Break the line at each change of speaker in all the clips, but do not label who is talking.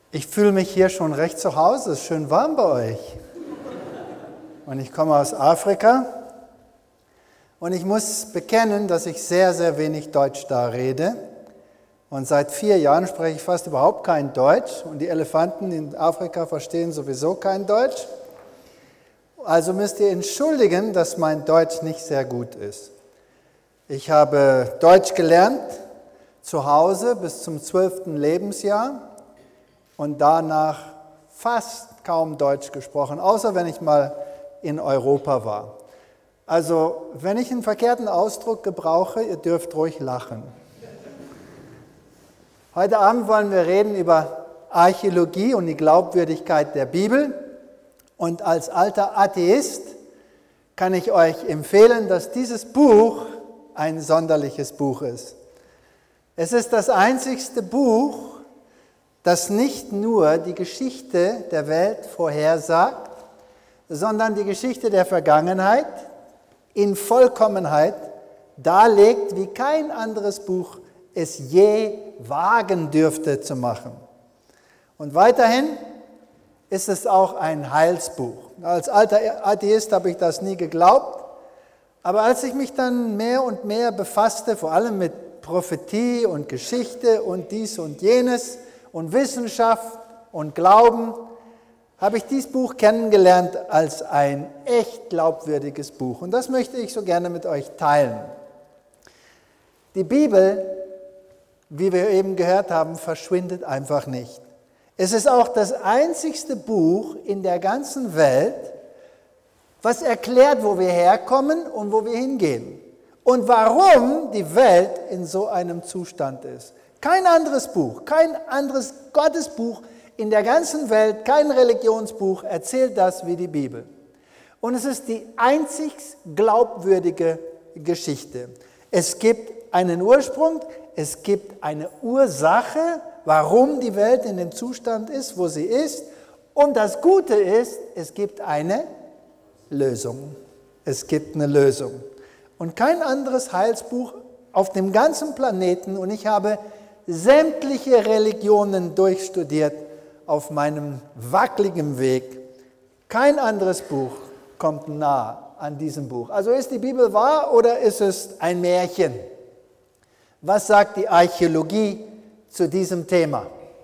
Ich fühle mich hier schon recht zu Hause, es ist schön warm bei euch. Und ich komme aus Afrika und ich muss bekennen, dass ich sehr, sehr wenig Deutsch da rede. Und seit 4 Jahren spreche ich fast überhaupt kein Deutsch und die Elefanten in Afrika verstehen sowieso kein Deutsch. Also müsst ihr entschuldigen, dass mein Deutsch nicht sehr gut ist. Ich habe Deutsch gelernt zu Hause bis zum 12. Lebensjahr und danach fast kaum Deutsch gesprochen, außer wenn ich mal in Europa war. Also, wenn ich einen verkehrten Ausdruck gebrauche, ihr dürft ruhig lachen. Heute Abend wollen wir reden über Archäologie und die Glaubwürdigkeit der Bibel. Und als alter Atheist kann ich euch empfehlen, dass dieses Buch ein sonderliches Buch ist. Es ist das einzigste Buch, das nicht nur die Geschichte der Welt vorhersagt, sondern die Geschichte der Vergangenheit in Vollkommenheit darlegt, wie kein anderes Buch es je wagen dürfte zu machen. Und weiterhin ist es auch ein Heilsbuch. Als alter Atheist habe ich das nie geglaubt, aber als ich mich dann mehr und mehr befasste, vor allem mit Prophetie und Geschichte und dies und jenes und Wissenschaft und Glauben, habe ich dieses Buch kennengelernt als ein echt glaubwürdiges Buch. Und das möchte ich so gerne mit euch teilen. Die Bibel, wie wir eben gehört haben, verschwindet einfach nicht. Es ist auch das einzigste Buch in der ganzen Welt, was erklärt, wo wir herkommen und wo wir hingehen. Und warum die Welt in so einem Zustand ist. Kein anderes Buch, kein anderes Gottesbuch in der ganzen Welt, kein Religionsbuch erzählt das wie die Bibel. Und es ist die einzig glaubwürdige Geschichte. Es gibt einen Ursprung, es gibt eine Ursache, warum die Welt in dem Zustand ist, wo sie ist. Und das Gute ist, es gibt eine Lösung. Es gibt eine Lösung. Und kein anderes Heilsbuch auf dem ganzen Planeten, und ich habe sämtliche Religionen durchstudiert auf meinem wackeligen Weg. Kein anderes Buch kommt nah an diesem Buch. Also ist die Bibel wahr oder ist es ein Märchen? Was sagt die Archäologie zu diesem Thema?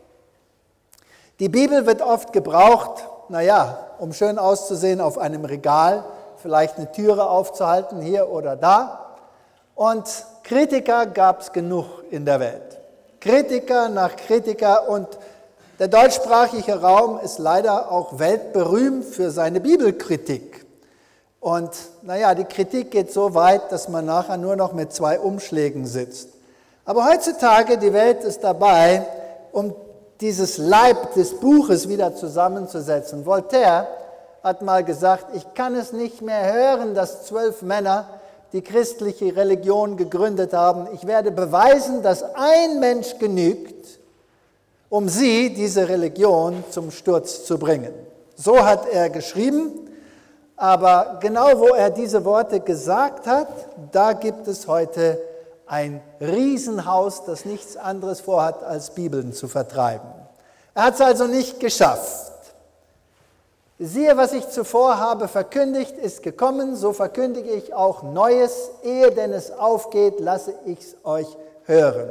Die Bibel wird oft gebraucht, um schön auszusehen auf einem Regal, vielleicht eine Türe aufzuhalten, hier oder da. Und Kritiker gab es genug in der Welt. Kritiker nach Kritiker, und der deutschsprachige Raum ist leider auch weltberühmt für seine Bibelkritik. Und die Kritik geht so weit, dass man nachher nur noch mit 2 Umschlägen sitzt. Aber heutzutage, die Welt ist dabei, um dieses Leib des Buches wieder zusammenzusetzen. Voltaire hat mal gesagt, ich kann es nicht mehr hören, dass 12 Männer die christliche Religion gegründet haben. Ich werde beweisen, dass ein Mensch genügt, um diese Religion zum Sturz zu bringen. So hat er geschrieben, aber genau wo er diese Worte gesagt hat, da gibt es heute ein Riesenhaus, das nichts anderes vorhat, als Bibeln zu vertreiben. Er hat es also nicht geschafft. Siehe, was ich zuvor habe verkündigt, ist gekommen, so verkündige ich auch Neues, ehe denn es aufgeht, lasse ich es euch hören.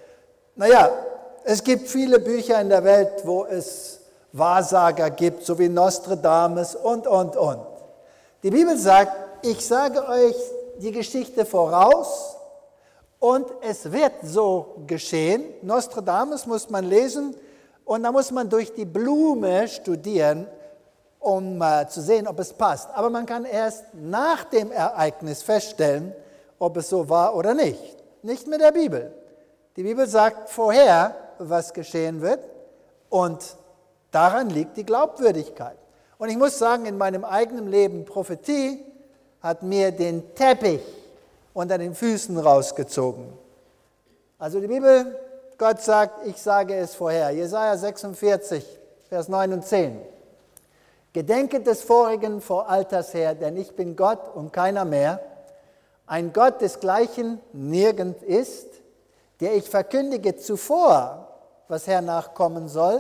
Es gibt viele Bücher in der Welt, wo es Wahrsager gibt, so wie Nostradamus und. Die Bibel sagt, ich sage euch die Geschichte voraus und es wird so geschehen. Nostradamus muss man lesen und da muss man durch die Blume studieren, um zu sehen, ob es passt. Aber man kann erst nach dem Ereignis feststellen, ob es so war oder nicht. Nicht mit der Bibel. Die Bibel sagt vorher, was geschehen wird, und daran liegt die Glaubwürdigkeit. Und ich muss sagen, in meinem eigenen Leben, Prophetie hat mir den Teppich unter den Füßen rausgezogen. Also die Bibel, Gott sagt, ich sage es vorher. Jesaja 46, Vers 9 und 10. Gedenket des Vorigen vor Alters her, denn ich bin Gott und keiner mehr, ein Gott desgleichen nirgend ist, der ich verkündige zuvor, was hernach kommen soll,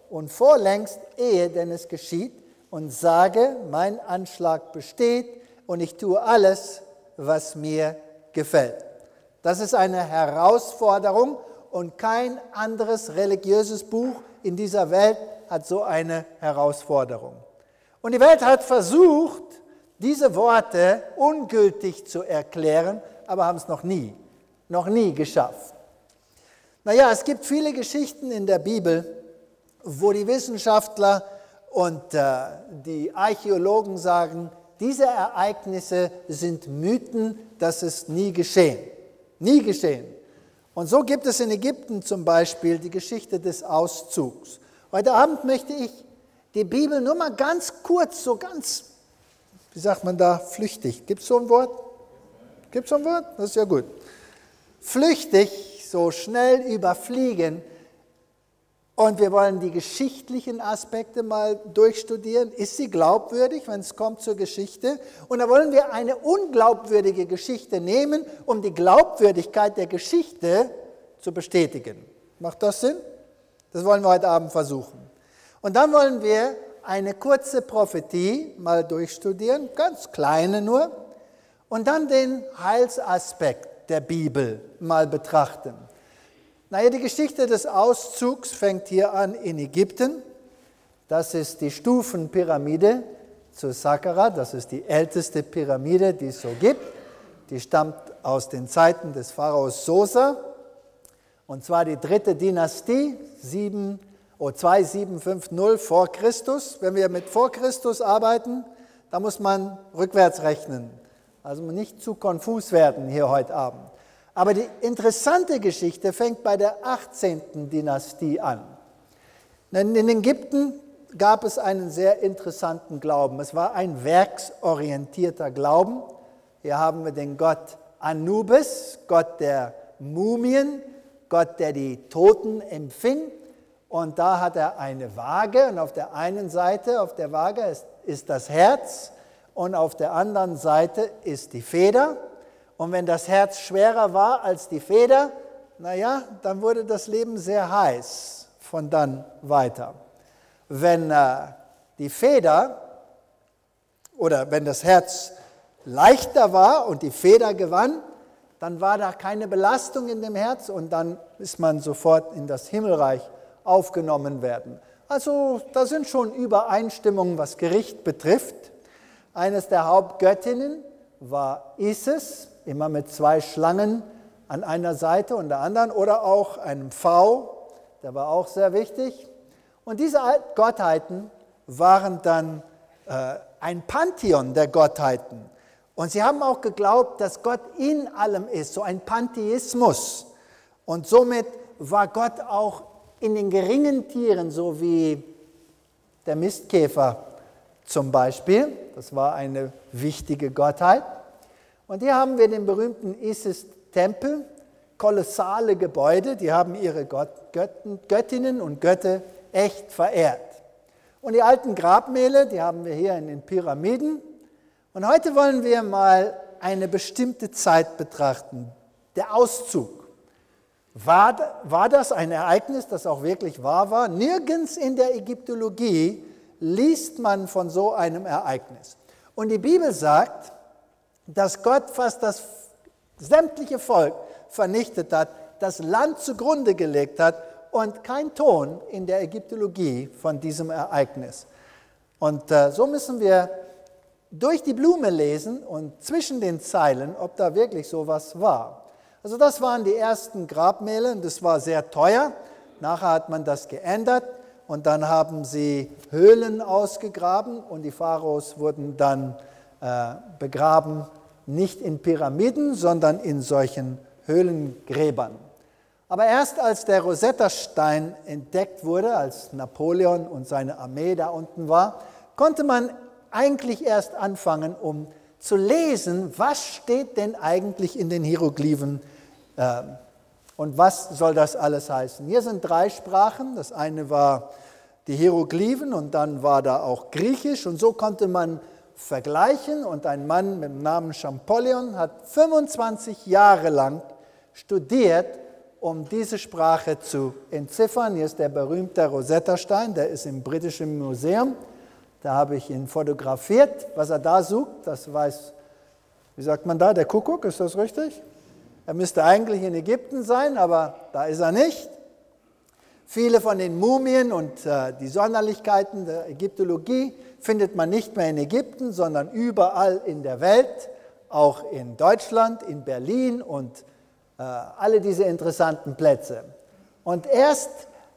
und vorlängst, ehe denn es geschieht, und sage, mein Anschlag besteht und ich tue alles, was mir gefällt. Das ist eine Herausforderung und kein anderes religiöses Buch in dieser Welt hat so eine Herausforderung. Und die Welt hat versucht, diese Worte ungültig zu erklären, aber haben es noch nie geschafft. Naja, es gibt viele Geschichten in der Bibel, wo die Wissenschaftler und die Archäologen sagen, diese Ereignisse sind Mythen, das ist nie geschehen. Nie geschehen. Und so gibt es in Ägypten zum Beispiel die Geschichte des Auszugs. Heute Abend möchte ich die Bibel nur mal ganz kurz, so ganz, wie sagt man da, flüchtig. Gibt es so ein Wort? Gibt es so ein Wort? Das ist ja gut. Flüchtig, so schnell überfliegen. Und wir wollen die geschichtlichen Aspekte mal durchstudieren. Ist sie glaubwürdig, wenn es kommt zur Geschichte? Und da wollen wir eine unglaubwürdige Geschichte nehmen, um die Glaubwürdigkeit der Geschichte zu bestätigen. Macht das Sinn? Das wollen wir heute Abend versuchen. Und dann wollen wir eine kurze Prophetie mal durchstudieren, ganz kleine nur, und dann den Heilsaspekt der Bibel mal betrachten. Naja, die Geschichte des Auszugs fängt hier an in Ägypten. Das ist die Stufenpyramide zu Saqqara, das ist die älteste Pyramide, die es so gibt. Die stammt aus den Zeiten des Pharaos Sosa, und zwar die 3. Dynastie, 2750 vor Christus. Wenn wir mit vor Christus arbeiten, da muss man rückwärts rechnen, also nicht zu konfus werden hier heute Abend. Aber die interessante Geschichte fängt bei der 18. Dynastie an. In Ägypten gab es einen sehr interessanten Glauben. Es war ein werksorientierter Glauben. Hier haben wir den Gott Anubis, Gott der Mumien, Gott, der die Toten empfing. Und da hat er eine Waage, und auf der einen Seite auf der Waage ist das Herz und auf der anderen Seite ist die Feder. Und wenn das Herz schwerer war als die Feder, naja, dann wurde das Leben sehr heiß von dann weiter. Wenn die Feder oder wenn das Herz leichter war und die Feder gewann, dann war da keine Belastung in dem Herz und dann ist man sofort in das Himmelreich aufgenommen werden. Also da sind schon Übereinstimmungen, was Gericht betrifft. Eines der Hauptgöttinnen war Isis, immer mit 2 Schlangen an einer Seite und der anderen, oder auch einem V, der war auch sehr wichtig. Und diese Gottheiten waren dann ein Pantheon der Gottheiten. Und sie haben auch geglaubt, dass Gott in allem ist, so ein Pantheismus. Und somit war Gott auch in den geringen Tieren, so wie der Mistkäfer zum Beispiel. Das war eine wichtige Gottheit. Und hier haben wir den berühmten Isis-Tempel, kolossale Gebäude, die haben ihre Göttinnen und Götter echt verehrt. Und die alten Grabmäler, die haben wir hier in den Pyramiden. Und heute wollen wir mal eine bestimmte Zeit betrachten, der Auszug. War das ein Ereignis, das auch wirklich wahr war? Nirgends in der Ägyptologie liest man von so einem Ereignis. Und die Bibel sagt, dass Gott fast das sämtliche Volk vernichtet hat, das Land zugrunde gelegt hat und kein Ton in der Ägyptologie von diesem Ereignis. Und so müssen wir durch die Blume lesen und zwischen den Zeilen, ob da wirklich sowas war. Also das waren die ersten Grabmäler und das war sehr teuer. Nachher hat man das geändert und dann haben sie Höhlen ausgegraben und die Pharaos wurden dann begraben, nicht in Pyramiden, sondern in solchen Höhlengräbern. Aber erst als der Rosetta-Stein entdeckt wurde, als Napoleon und seine Armee da unten war, konnte man eigentlich erst anfangen, um zu lesen, was steht denn eigentlich in den Hieroglyphen und was soll das alles heißen. Hier sind 3 Sprachen, das eine war die Hieroglyphen und dann war da auch Griechisch und so konnte man vergleichen und ein Mann mit dem Namen Champollion hat 25 Jahre lang studiert, um diese Sprache zu entziffern. Hier ist der berühmte Rosetta-Stein, der ist im Britischen Museum. Da habe ich ihn fotografiert. Was er da sucht, das weiß, wie sagt man da, der Kuckuck, ist das richtig? Er müsste eigentlich in Ägypten sein, aber da ist er nicht. Viele von den Mumien und die Sonderlichkeiten der Ägyptologie findet man nicht mehr in Ägypten, sondern überall in der Welt, auch in Deutschland, in Berlin und alle diese interessanten Plätze. Und erst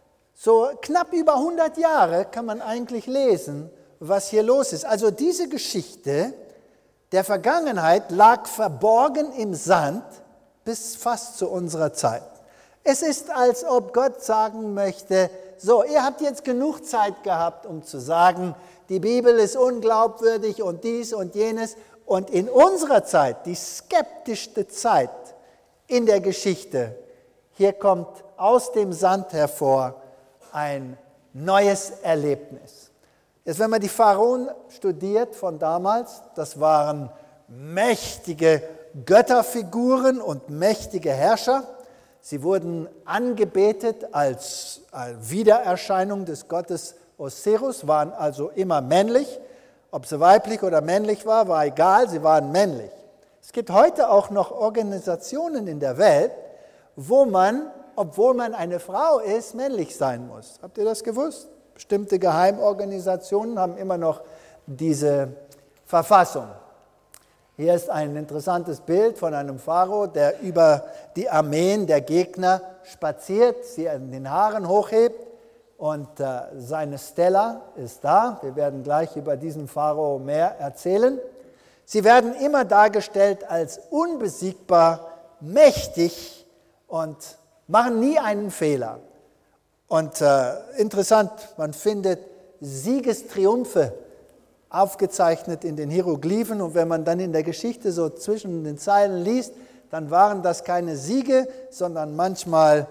so knapp über 100 Jahre kann man eigentlich lesen, was hier los ist. Also diese Geschichte der Vergangenheit lag verborgen im Sand bis fast zu unserer Zeit. Es ist, als ob Gott sagen möchte, so, ihr habt jetzt genug Zeit gehabt, um zu sagen, die Bibel ist unglaubwürdig und dies und jenes. Und in unserer Zeit, die skeptischste Zeit in der Geschichte, hier kommt aus dem Sand hervor ein neues Erlebnis. Jetzt, wenn man die Pharaonen studiert von damals, das waren mächtige Götterfiguren und mächtige Herrscher. Sie wurden angebetet als Wiedererscheinung des Gottes Osiris, waren also immer männlich. Ob sie weiblich oder männlich war egal, sie waren männlich. Es gibt heute auch noch Organisationen in der Welt, wo man, obwohl man eine Frau ist, männlich sein muss. Habt ihr das gewusst? Bestimmte Geheimorganisationen haben immer noch diese Verfassung. Hier ist ein interessantes Bild von einem Pharao, der über die Armeen der Gegner spaziert, sie in den Haaren hochhebt und seine Stella ist da. Wir werden gleich über diesen Pharao mehr erzählen. Sie werden immer dargestellt als unbesiegbar, mächtig und machen nie einen Fehler. Und interessant, man findet Siegestriumphe aufgezeichnet in den Hieroglyphen, und wenn man dann in der Geschichte so zwischen den Zeilen liest, dann waren das keine Siege, sondern manchmal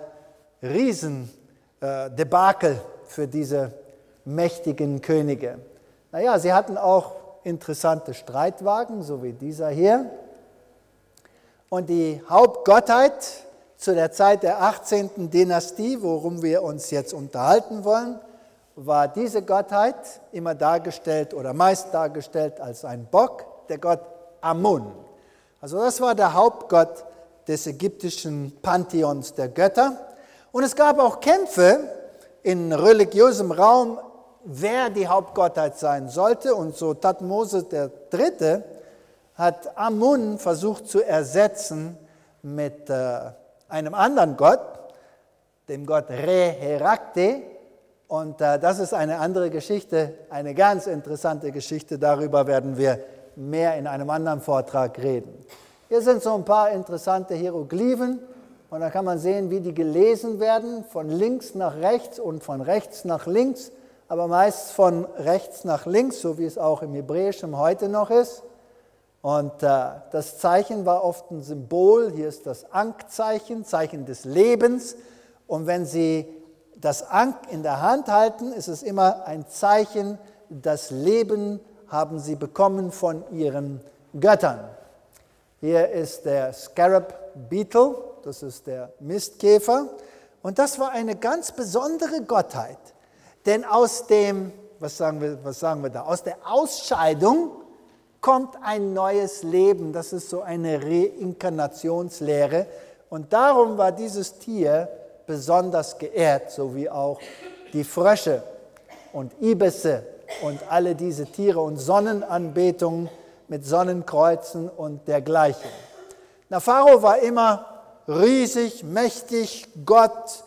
Riesendebakel für diese mächtigen Könige. Naja, sie hatten auch interessante Streitwagen, so wie dieser hier. Und die Hauptgottheit zu der Zeit der 18. Dynastie, worum wir uns jetzt unterhalten wollen, war diese Gottheit immer dargestellt oder meist dargestellt als ein Bock, der Gott Amun. Also das war der Hauptgott des ägyptischen Pantheons der Götter. Und es gab auch Kämpfe in religiösem Raum, wer die Hauptgottheit sein sollte. Und so Thutmose III. Hat Amun versucht zu ersetzen mit einem anderen Gott, dem Gott Re-Herakte. Und das ist eine andere Geschichte, eine ganz interessante Geschichte. Darüber werden wir mehr in einem anderen Vortrag reden. Hier sind so ein paar interessante Hieroglyphen. Und da kann man sehen, wie die gelesen werden, von links nach rechts und von rechts nach links, aber meist von rechts nach links, so wie es auch im Hebräischen heute noch ist. Und das Zeichen war oft ein Symbol. Hier ist das Ankh-Zeichen, Zeichen des Lebens. Und wenn Sie das Ankh in der Hand halten, ist es immer ein Zeichen, das Leben haben Sie bekommen von Ihren Göttern. Hier ist der Scarab Beetle, das ist der Mistkäfer. Und das war eine ganz besondere Gottheit. Denn aus dem, was sagen wir da, aus der Ausscheidung kommt ein neues Leben. Das ist so eine Reinkarnationslehre. Und darum war dieses Tier besonders geehrt, so wie auch die Frösche und Ibisse und alle diese Tiere und Sonnenanbetungen mit Sonnenkreuzen und dergleichen. Na, Pharao war immer riesig, mächtig, Gott,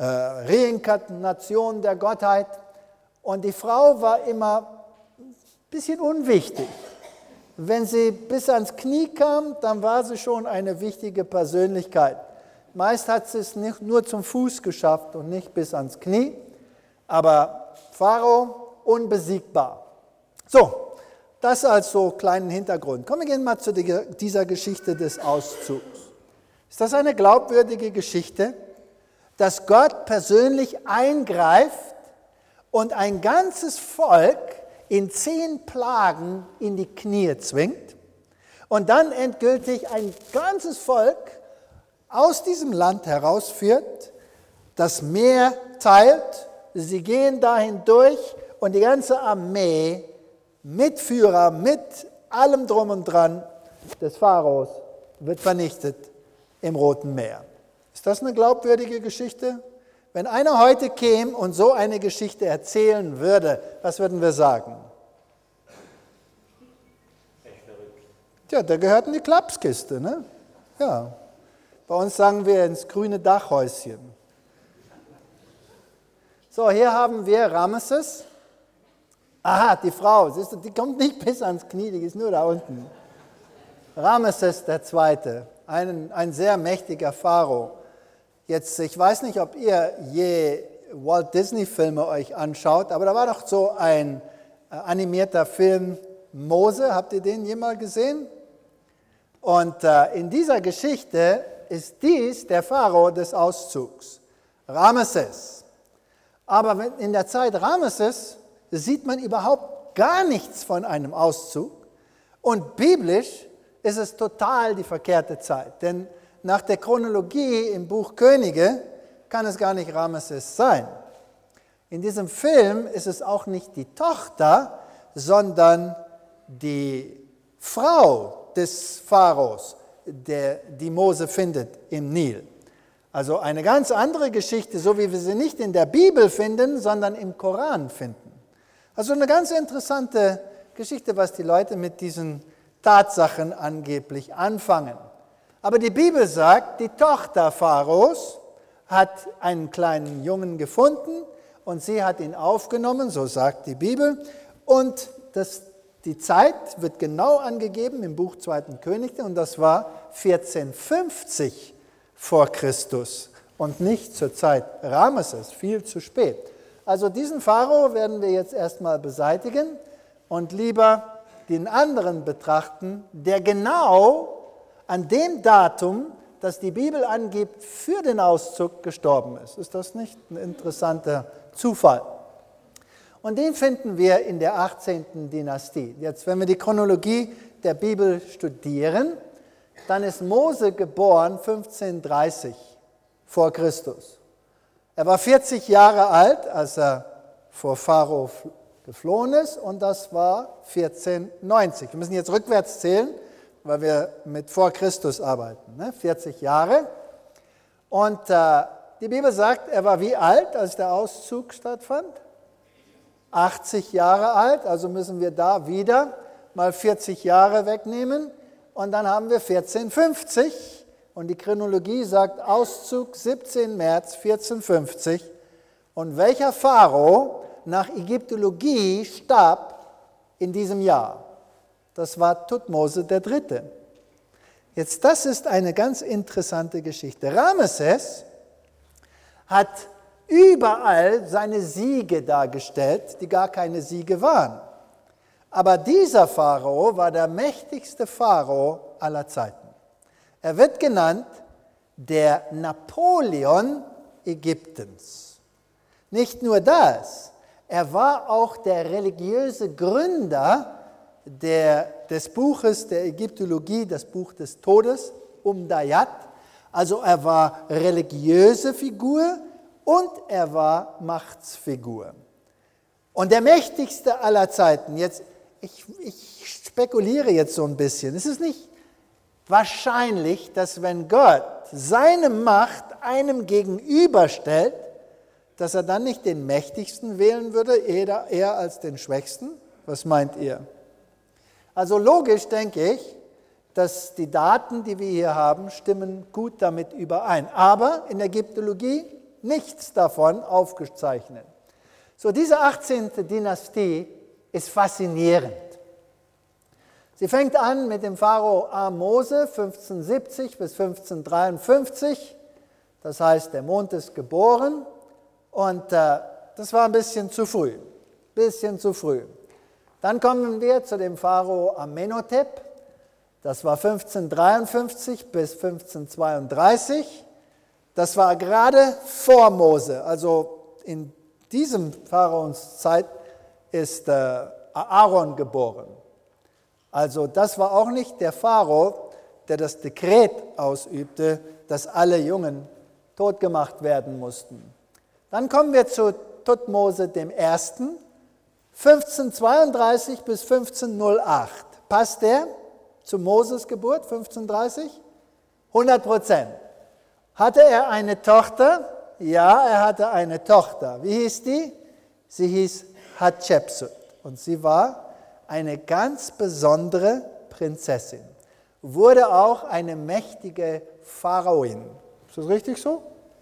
Reinkarnation der Gottheit, und die Frau war immer ein bisschen unwichtig. Wenn sie bis ans Knie kam, dann war sie schon eine wichtige Persönlichkeit. Meist hat sie es nicht nur zum Fuß geschafft und nicht bis ans Knie, aber Pharao unbesiegbar. So, das als so kleinen Hintergrund. Kommen wir mal zu dieser Geschichte des Auszugs. Ist das eine glaubwürdige Geschichte, dass Gott persönlich eingreift und ein ganzes Volk in 10 Plagen in die Knie zwingt und dann endgültig ein ganzes Volk aus diesem Land herausführt, das Meer teilt, sie gehen dahin durch und die ganze Armee mit Führer, mit allem drum und dran des Pharaos wird vernichtet im Roten Meer. Ist das eine glaubwürdige Geschichte? Wenn einer heute käme und so eine Geschichte erzählen würde, was würden wir sagen? Tja, der gehört in die Klapskiste, ne? Ja. Bei uns sagen wir ins grüne Dachhäuschen. So, hier haben wir Ramesses. Aha, die Frau, siehst du, die kommt nicht bis ans Knie, die ist nur da unten. Ramesses II., ein sehr mächtiger Pharao. Jetzt, ich weiß nicht, ob ihr je Walt Disney-Filme euch anschaut, aber da war doch so ein animierter Film Mose, habt ihr den jemals gesehen? Und in dieser Geschichte ist dies der Pharao des Auszugs, Ramesses. Aber in der Zeit Ramesses sieht man überhaupt gar nichts von einem Auszug. Und biblisch ist es total die verkehrte Zeit. Denn nach der Chronologie im Buch Könige kann es gar nicht Ramesses sein. In diesem Film ist es auch nicht die Tochter, sondern die Frau des Pharaos, die Mose findet im Nil. Also eine ganz andere Geschichte, so wie wir sie nicht in der Bibel finden, sondern im Koran finden. Also eine ganz interessante Geschichte, was die Leute mit diesen Tatsachen angeblich anfangen. Aber die Bibel sagt, die Tochter Pharaos hat einen kleinen Jungen gefunden und sie hat ihn aufgenommen, so sagt die Bibel. Und die Zeit wird genau angegeben im Buch 2. Könige und das war 1450 vor Christus und nicht zur Zeit Ramesses, viel zu spät. Also diesen Pharao werden wir jetzt erstmal beseitigen und lieber den anderen betrachten, der genau an dem Datum, das die Bibel angibt, für den Auszug gestorben ist. Ist das nicht ein interessanter Zufall? Und den finden wir in der 18. Dynastie. Jetzt, wenn wir die Chronologie der Bibel studieren, dann ist Mose geboren 1530 vor Christus. Er war 40 Jahre alt, als er vor Pharao geflohen ist, und das war 1490. Wir müssen jetzt rückwärts zählen, weil wir mit vor Christus arbeiten, 40 Jahre. Und die Bibel sagt, er war wie alt, als der Auszug stattfand? 80 Jahre alt, also müssen wir da wieder mal 40 Jahre wegnehmen und dann haben wir 1450 und die Chronologie sagt Auszug 17. März 1450 und welcher Pharao nach Ägyptologie starb in diesem Jahr? Das war Thutmose III. Jetzt, das ist eine ganz interessante Geschichte. Ramesses hat überall seine Siege dargestellt, die gar keine Siege waren. Aber dieser Pharao war der mächtigste Pharao aller Zeiten. Er wird genannt der Napoleon Ägyptens. Nicht nur das, er war auch der religiöse Gründer des Buches der Ägyptologie, das Buch des Todes, Dayat. Also er war religiöse Figur und er war Machtsfigur. Und der mächtigste aller Zeiten, jetzt, ich spekuliere jetzt so ein bisschen, es ist nicht wahrscheinlich, dass wenn Gott seine Macht einem gegenüberstellt, dass er dann nicht den Mächtigsten wählen würde, eher als den Schwächsten? Was meint ihr? Also logisch denke ich, dass die Daten, die wir hier haben, stimmen gut damit überein. Aber in der Ägyptologie nichts davon aufgezeichnet. So, diese 18. Dynastie ist faszinierend. Sie fängt an mit dem Pharao Mose 1570 bis 1553. Das heißt, der Mond ist geboren und das war ein bisschen zu früh. Dann kommen wir zu dem Pharao Amenhotep. Das war 1553 bis 1532. Das war gerade vor Mose. Also in diesem Pharaons Zeit ist Aaron geboren. Also das war auch nicht der Pharao, der das Dekret ausübte, dass alle Jungen totgemacht werden mussten. Dann kommen wir zu Thutmose dem Ersten, 1532 bis 1508. Passt der zu Moses Geburt, 1530? 100%. Hatte er eine Tochter? Ja, er hatte eine Tochter. Wie hieß die? Sie hieß Hatschepsut. Und sie war eine ganz besondere Prinzessin. Wurde auch eine mächtige Pharaoin. Ist das richtig so?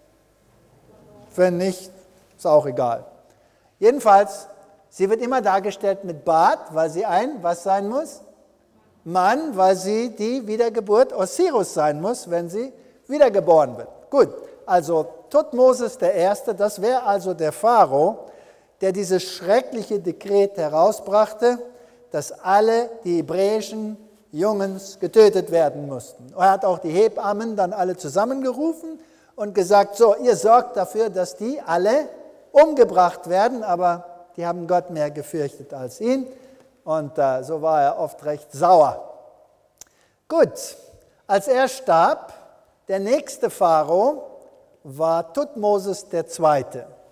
Wenn nicht, ist auch egal. Jedenfalls, sie wird immer dargestellt mit Bart, weil sie was sein muss? Mann, weil sie die Wiedergeburt Osiris sein muss, wenn sie wiedergeboren wird. Gut, also Thutmosis I., das wäre also der Pharao, der dieses schreckliche Dekret herausbrachte, dass alle die hebräischen Jungs getötet werden mussten. Er hat auch die Hebammen dann alle zusammengerufen und gesagt, so, ihr sorgt dafür, dass die alle umgebracht werden, aber die haben Gott mehr gefürchtet als ihn und so war er oft recht sauer. Gut, als er starb, der nächste Pharao war Thutmosis II.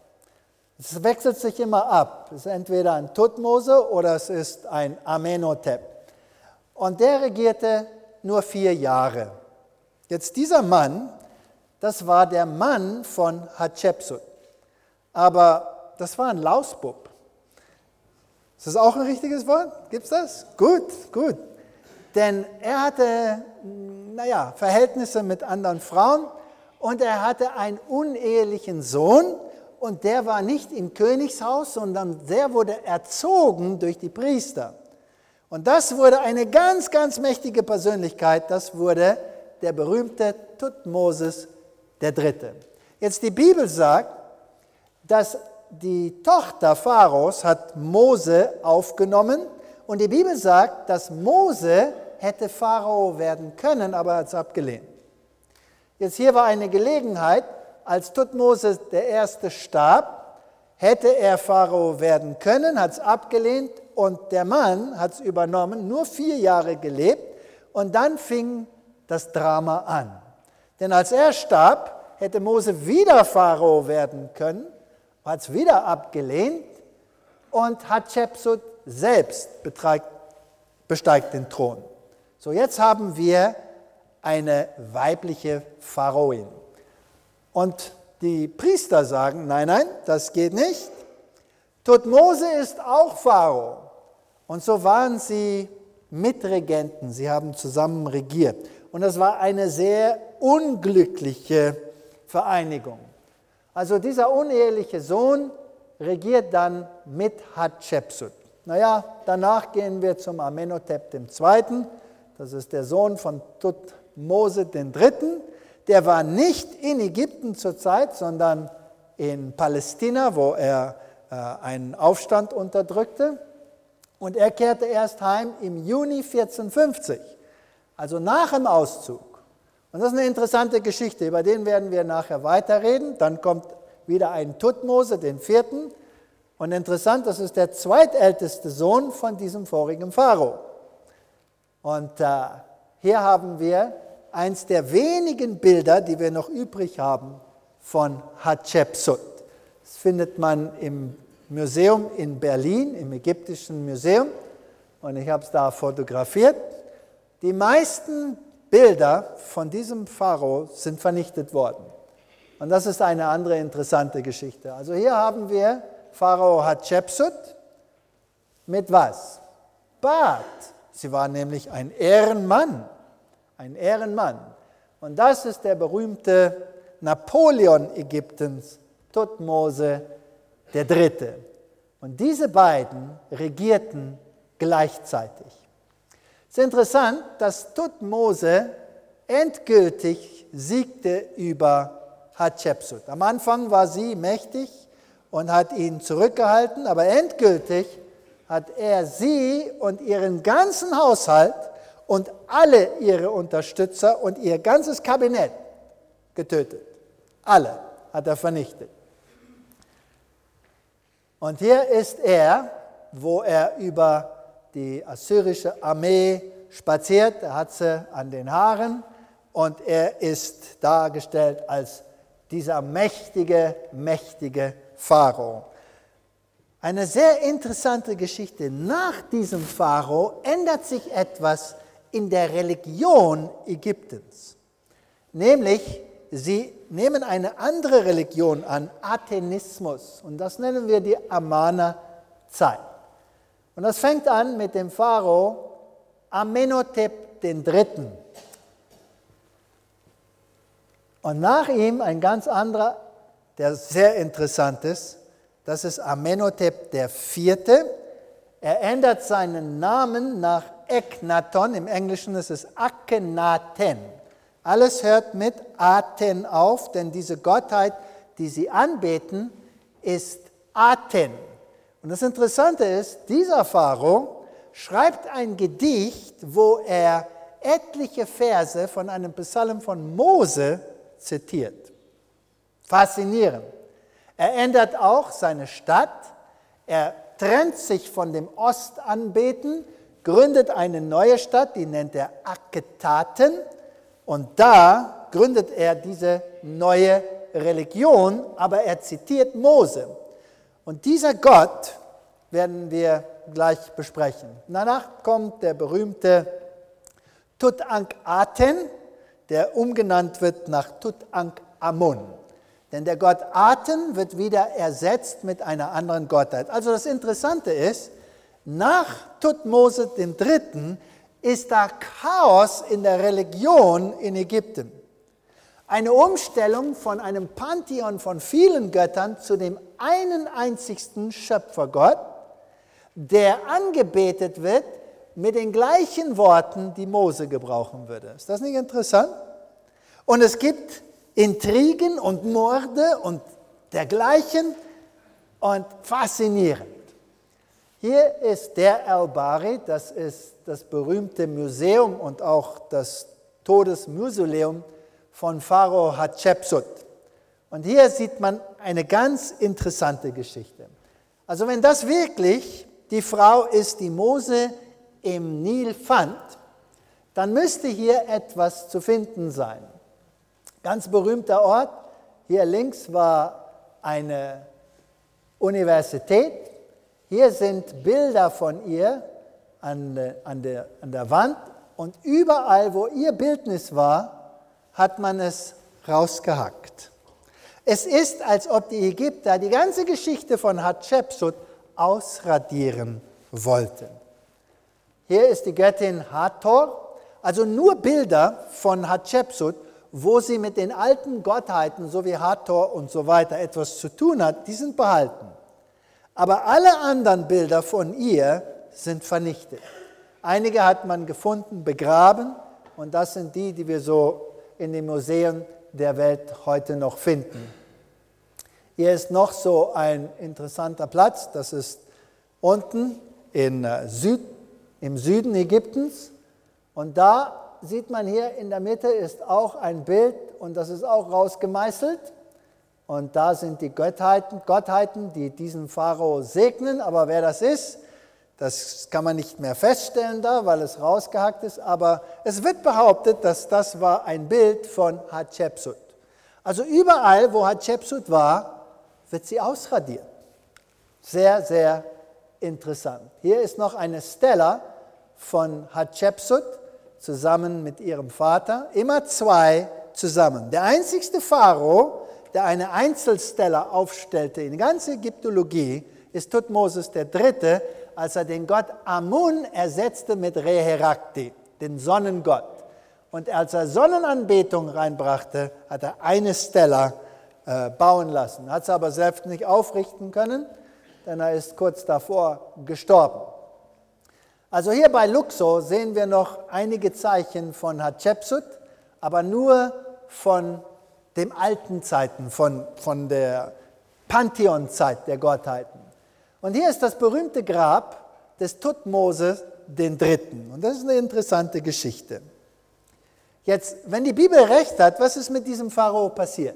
Es wechselt sich immer ab. Es ist entweder ein Thutmose oder es ist ein Amenhotep. Und der regierte nur 4 Jahre. Jetzt dieser Mann, das war der Mann von Hatschepsut. Aber das war ein Lausbub. Ist das auch ein richtiges Wort? Gibt es das? Gut, gut. Denn er hatte, Verhältnisse mit anderen Frauen und er hatte einen unehelichen Sohn und der war nicht im Königshaus, sondern der wurde erzogen durch die Priester. Und das wurde eine ganz, ganz mächtige Persönlichkeit, das wurde der berühmte Thutmosis III. Jetzt die Bibel sagt, dass die Tochter Pharaos hat Mose aufgenommen und die Bibel sagt, dass Mose hätte Pharao werden können, aber er hat es abgelehnt. Jetzt hier war eine Gelegenheit, als Thutmosis I. starb, hätte er Pharao werden können, hat es abgelehnt und der Mann hat es übernommen, nur 4 Jahre gelebt und dann fing das Drama an. Denn als er starb, hätte Mose wieder Pharao werden können, hat es wieder abgelehnt und Hatschepsut selbst besteigt den Thron. So, jetzt haben wir eine weibliche Pharaoin. Und die Priester sagen, nein, nein, das geht nicht. Thutmose ist auch Pharao. Und so waren sie Mitregenten, sie haben zusammen regiert. Und das war eine sehr unglückliche Vereinigung. Also dieser uneheliche Sohn regiert dann mit Hatschepsut. Danach gehen wir zum Amenhotep II., das ist der Sohn von Thutmose III., der war nicht in Ägypten zur Zeit, sondern in Palästina, wo er einen Aufstand unterdrückte. Und er kehrte erst heim im Juni 1450, also nach dem Auszug. Und das ist eine interessante Geschichte, über den werden wir nachher weiterreden. Dann kommt wieder ein Thutmose, den 4. Und interessant, das ist der zweitälteste Sohn von diesem vorigen Pharao. Und hier haben wir eins der wenigen Bilder, die wir noch übrig haben von Hatschepsut. Das findet man im Museum in Berlin, im Ägyptischen Museum. Und ich habe es da fotografiert. Die meisten Bilder von diesem Pharao sind vernichtet worden. Und das ist eine andere interessante Geschichte. Also hier haben wir Pharao Hatschepsut mit was? Bart. Sie war nämlich ein Ehrenmann. Ein Ehrenmann. Und das ist der berühmte Napoleon Ägyptens, Thutmose III. Und diese beiden regierten gleichzeitig. Es ist interessant, dass Thutmose endgültig siegte über Hatschepsut. Am Anfang war sie mächtig und hat ihn zurückgehalten, aber endgültig hat er sie und ihren ganzen Haushalt und alle ihre Unterstützer und ihr ganzes Kabinett getötet. Alle hat er vernichtet. Und hier ist er, wo er über die assyrische Armee spaziert. Er hat sie an den Haaren und er ist dargestellt als dieser mächtige Pharao. Eine sehr interessante Geschichte. Nach diesem Pharao ändert sich etwas in der Religion Ägyptens. Nämlich, sie nehmen eine andere Religion an, Athenismus. Und das nennen wir die Amarna-Zeit. Und das fängt an mit dem Pharao Amenhotep III. Und nach ihm ein ganz anderer, der sehr interessant ist, das ist Amenhotep IV. Er ändert seinen Namen nach Eknaton, im Englischen ist es Akhenaten. Alles hört mit Aten auf, denn diese Gottheit, die sie anbeten, ist Aten. Und das Interessante ist, dieser Pharao schreibt ein Gedicht, wo er etliche Verse von einem Psalm von Mose zitiert. Faszinierend. Er ändert auch seine Stadt, er trennt sich von dem Ostanbeten, gründet eine neue Stadt, die nennt er Akhetaten, und da gründet er diese neue Religion, aber er zitiert Mose. Und dieser Gott werden wir gleich besprechen. Danach kommt der berühmte Tutanchaten, der umgenannt wird nach Tutanchamun. Denn der Gott Aten wird wieder ersetzt mit einer anderen Gottheit. Also das Interessante ist, nach Thutmose III. Ist da Chaos in der Religion in Ägypten. Eine Umstellung von einem Pantheon von vielen Göttern zu dem einen einzigsten Schöpfergott, der angebetet wird mit den gleichen Worten, die Mose gebrauchen würde. Ist das nicht interessant? Und es gibt Intrigen und Morde und dergleichen und faszinierend. Hier ist Der el-Bari, das ist das berühmte Museum und auch das Todesmausoleum von Pharao Hatschepsut. Und hier sieht man eine ganz interessante Geschichte. Also wenn das wirklich die Frau ist, die Mose im Nil fand, dann müsste hier etwas zu finden sein. Ganz berühmter Ort, hier links war eine Universität. Hier sind Bilder von ihr an der Wand und überall, wo ihr Bildnis war, hat man es rausgehackt. Es ist, als ob die Ägypter die ganze Geschichte von Hatschepsut ausradieren wollten. Hier ist die Göttin Hathor, also nur Bilder von Hatschepsut, wo sie mit den alten Gottheiten, so wie Hathor und so weiter, etwas zu tun hat, die sind behalten. Aber alle anderen Bilder von ihr sind vernichtet. Einige hat man gefunden, begraben, und das sind die, die wir so in den Museen der Welt heute noch finden. Hier ist noch so ein interessanter Platz, das ist unten im Süden Ägyptens, und da sieht man hier in der Mitte ist auch ein Bild, und das ist auch rausgemeißelt. Und da sind die Gottheiten, die diesen Pharao segnen. Aber wer das ist, das kann man nicht mehr feststellen da, weil es rausgehackt ist. Aber es wird behauptet, dass das war ein Bild von Hatschepsut. Also überall, wo Hatschepsut war, wird sie ausradiert. Sehr, sehr interessant. Hier ist noch eine Stella von Hatschepsut zusammen mit ihrem Vater. Immer zwei zusammen. Der einzigste Pharao, der eine Einzelstella aufstellte in der ganzen Ägyptologie, ist Thutmosis III., als er den Gott Amun ersetzte mit Reherakti, den Sonnengott. Und als er Sonnenanbetung reinbrachte, hat er eine Stella bauen lassen. Hat es aber selbst nicht aufrichten können, denn er ist kurz davor gestorben. Also hier bei Luxor sehen wir noch einige Zeichen von Hatschepsut, aber nur von den alten Zeiten, von der Pantheonzeit der Gottheiten. Und hier ist das berühmte Grab des Thutmose III. Und das ist eine interessante Geschichte. Jetzt, wenn die Bibel recht hat, was ist mit diesem Pharao passiert?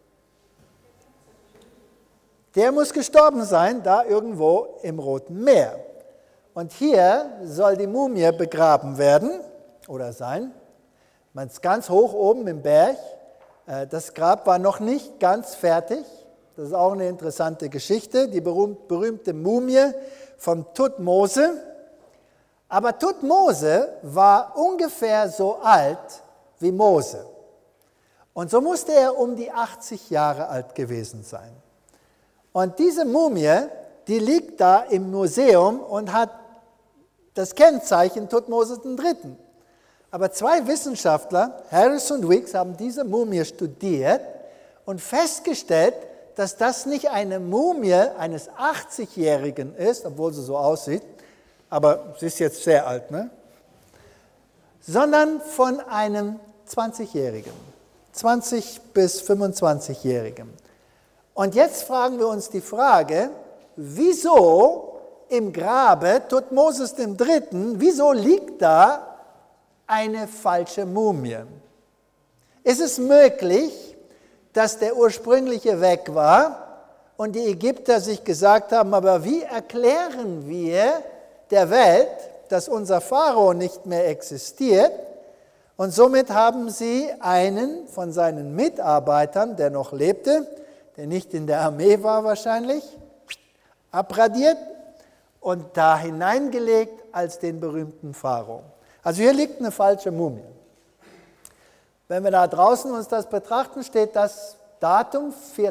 Der muss gestorben sein, da irgendwo im Roten Meer. Und hier soll die Mumie begraben werden oder sein. Man ist ganz hoch oben im Berg. Das Grab war noch nicht ganz fertig. Das ist auch eine interessante Geschichte, die berühmte Mumie von Thutmose. Aber Thutmose war ungefähr so alt wie Mose. Und so musste er um die 80 Jahre alt gewesen sein. Und diese Mumie, die liegt da im Museum und hat das Kennzeichen Thutmoses III. Aber zwei Wissenschaftler, Harris und Weeks, haben diese Mumie studiert und festgestellt, dass das nicht eine Mumie eines 80-Jährigen ist, obwohl sie so aussieht, aber sie ist jetzt sehr alt, ne? Sondern von einem 20-Jährigen, 20- bis 25-Jährigen. Und jetzt fragen wir uns die Frage, wieso im Grabe Thutmoses III., wieso liegt da eine falsche Mumie? Ist es möglich, dass der ursprüngliche weg war und die Ägypter sich gesagt haben, aber wie erklären wir der Welt, dass unser Pharao nicht mehr existiert? Und somit haben sie einen von seinen Mitarbeitern, der noch lebte, der nicht in der Armee war wahrscheinlich, abradiert und da hineingelegt als den berühmten Pharao. Also hier liegt eine falsche Mumie. Wenn wir da draußen uns das betrachten, steht das Datum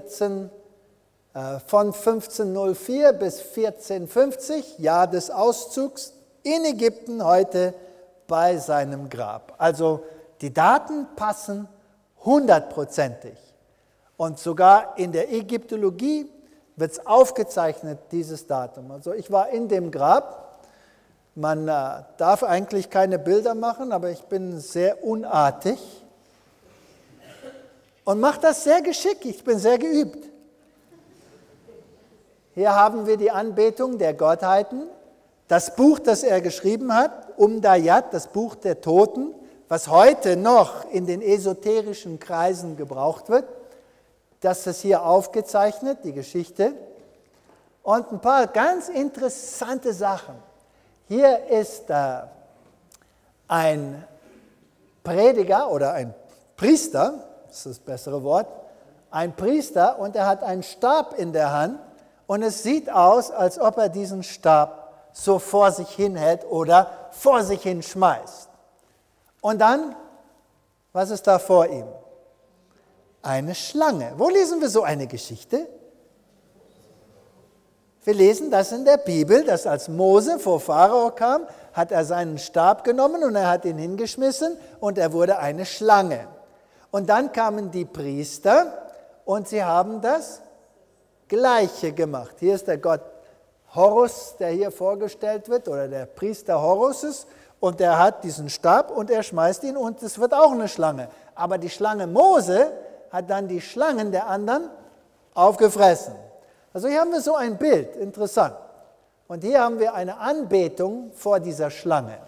von 1504 bis 1450, Jahr des Auszugs, in Ägypten heute bei seinem Grab. Also die Daten passen 100%. Und sogar in der Ägyptologie wird es aufgezeichnet, dieses Datum. Also ich war in dem Grab. Man darf eigentlich keine Bilder machen, aber ich bin sehr unartig und mache das sehr geschickt. Ich bin sehr geübt. Hier haben wir die Anbetung der Gottheiten, das Buch, das er geschrieben hat, Umdayat, das Buch der Toten, was heute noch in den esoterischen Kreisen gebraucht wird. Das ist hier aufgezeichnet, die Geschichte. Und ein paar ganz interessante Sachen. Hier ist ein Prediger oder ein Priester, das ist das bessere Wort, ein Priester und er hat einen Stab in der Hand und es sieht aus, als ob er diesen Stab so vor sich hin hält oder vor sich hin schmeißt. Und dann, was ist da vor ihm? Eine Schlange. Wo lesen wir so eine Geschichte? Wir lesen das in der Bibel, dass als Mose vor Pharao kam, hat er seinen Stab genommen und er hat ihn hingeschmissen und er wurde eine Schlange. Und dann kamen die Priester und sie haben das Gleiche gemacht. Hier ist der Gott Horus, der hier vorgestellt wird, oder der Priester Horus, und der hat diesen Stab und er schmeißt ihn und es wird auch eine Schlange. Aber die Schlange Mose hat dann die Schlangen der anderen aufgefressen. Also hier haben wir so ein Bild, interessant. Und hier haben wir eine Anbetung vor dieser Schlange.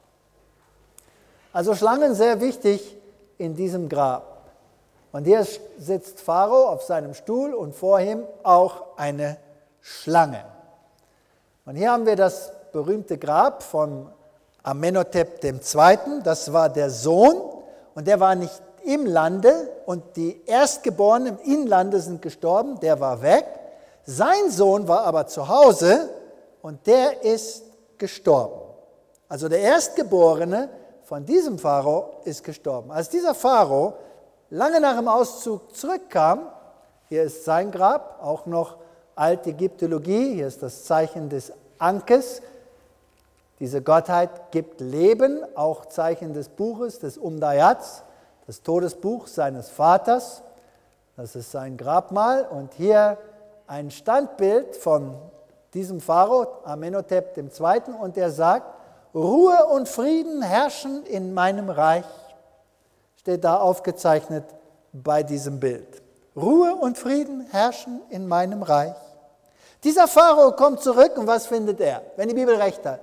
Also Schlangen sehr wichtig in diesem Grab. Und hier sitzt Pharao auf seinem Stuhl und vor ihm auch eine Schlange. Und hier haben wir das berühmte Grab von Amenhotep II. Das war der Sohn und der war nicht im Lande und die Erstgeborenen im Inlande sind gestorben, der war weg. Sein Sohn war aber zu Hause und der ist gestorben. Also der Erstgeborene von diesem Pharao ist gestorben. Als dieser Pharao lange nach dem Auszug zurückkam, hier ist sein Grab, auch noch alte Ägyptologie, hier ist das Zeichen des Ankes. Diese Gottheit gibt Leben, auch Zeichen des Buches, des Umdayats, das Todesbuch seines Vaters. Das ist sein Grabmal und hier ein Standbild von diesem Pharao, Amenhotep II. Und der sagt, Ruhe und Frieden herrschen in meinem Reich. Steht da aufgezeichnet bei diesem Bild. Ruhe und Frieden herrschen in meinem Reich. Dieser Pharao kommt zurück und was findet er, wenn die Bibel recht hat?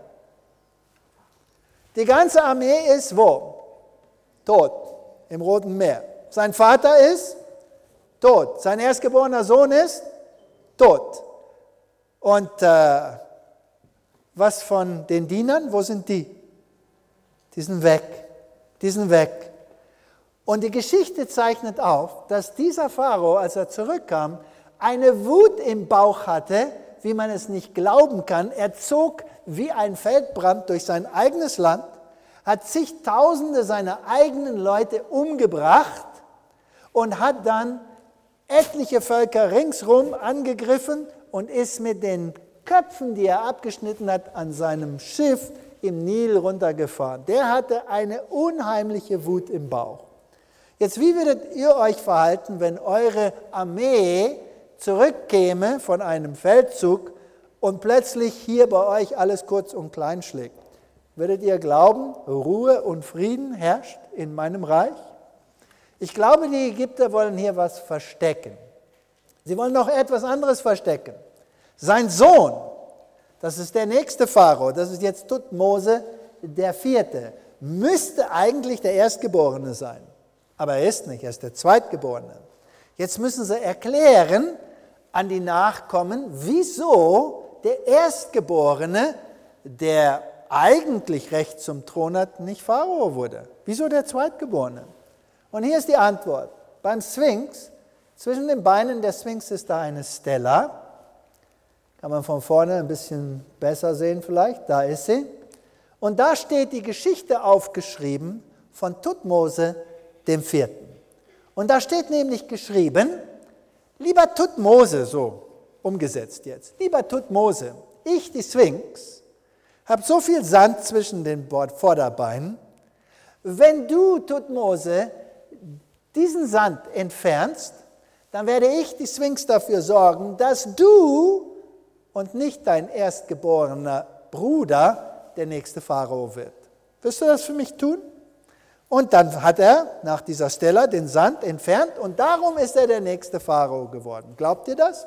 Die ganze Armee ist wo? Tot, im Roten Meer. Sein Vater ist tot. Sein erstgeborener Sohn ist tot. Und was von den Dienern, wo sind die? Die sind weg. Die sind weg. Und die Geschichte zeichnet auf, dass dieser Pharao, als er zurückkam, eine Wut im Bauch hatte, wie man es nicht glauben kann. Er zog wie ein Feldbrand durch sein eigenes Land, hat zigtausende seiner eigenen Leute umgebracht und hat dann etliche Völker ringsrum angegriffen und ist mit den Köpfen, die er abgeschnitten hat, an seinem Schiff im Nil runtergefahren. Der hatte eine unheimliche Wut im Bauch. Jetzt, wie würdet ihr euch verhalten, wenn eure Armee zurückkäme von einem Feldzug und plötzlich hier bei euch alles kurz und klein schlägt? Würdet ihr glauben, Ruhe und Frieden herrscht in meinem Reich? Ich glaube, die Ägypter wollen hier was verstecken. Sie wollen noch etwas anderes verstecken. Sein Sohn, das ist der nächste Pharao, das ist jetzt Thutmose der Vierte, müsste eigentlich der Erstgeborene sein. Aber er ist nicht, er ist der Zweitgeborene. Jetzt müssen sie erklären an die Nachkommen, wieso der Erstgeborene, der eigentlich Recht zum Thron hat, nicht Pharao wurde. Wieso der Zweitgeborene? Und hier ist die Antwort. Beim Sphinx, zwischen den Beinen der Sphinx ist da eine Stella. Kann man von vorne ein bisschen besser sehen vielleicht. Da ist sie. Und da steht die Geschichte aufgeschrieben von Thutmose dem Vierten. Und da steht nämlich geschrieben, lieber Thutmose, so umgesetzt jetzt, lieber Thutmose, ich, die Sphinx, habe so viel Sand zwischen den Vorderbeinen. Wenn du, Thutmose, diesen Sand entfernst, dann werde ich, die Sphinx, dafür sorgen, dass du und nicht dein erstgeborener Bruder der nächste Pharao wird. Wirst du das für mich tun? Und dann hat er nach dieser Stella den Sand entfernt und darum ist er der nächste Pharao geworden. Glaubt ihr das?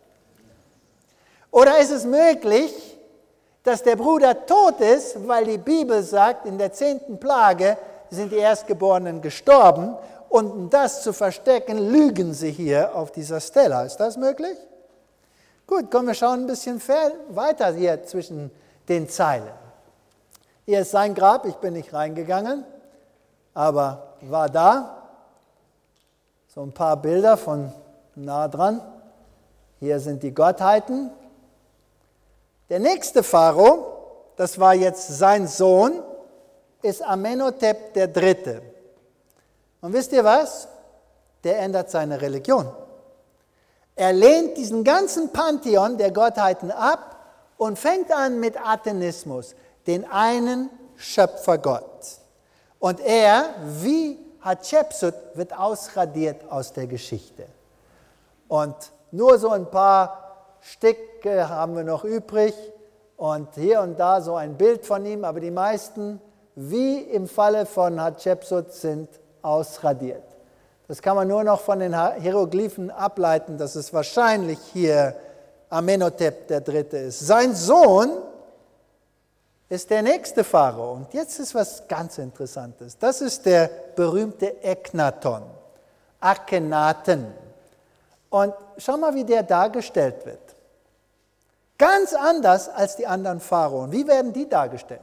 Oder ist es möglich, dass der Bruder tot ist, weil die Bibel sagt, in der 10. Plage sind die Erstgeborenen gestorben und um das zu verstecken, lügen sie hier auf dieser Stella. Ist das möglich? Gut, kommen wir schauen ein bisschen weiter hier zwischen den Zeilen. Hier ist sein Grab, ich bin nicht reingegangen, aber war da. So ein paar Bilder von nah dran. Hier sind die Gottheiten. Der nächste Pharao, das war jetzt sein Sohn, ist Amenhotep III. Und wisst ihr was? Der ändert seine Religion. Er lehnt diesen ganzen Pantheon der Gottheiten ab und fängt an mit Atheismus, den einen Schöpfergott. Und er, wie Hatschepsut, wird ausradiert aus der Geschichte. Und nur so ein paar Stücke haben wir noch übrig und hier und da so ein Bild von ihm, aber die meisten, wie im Falle von Hatschepsut, sind ausradiert. Das kann man nur noch von den Hieroglyphen ableiten, dass es wahrscheinlich hier Amenhotep III. Ist. Sein Sohn ist der nächste Pharao. Und jetzt ist was ganz Interessantes. Das ist der berühmte Eknaton, Akhenaten. Und schau mal, wie der dargestellt wird. Ganz anders als die anderen Pharaonen. Wie werden die dargestellt?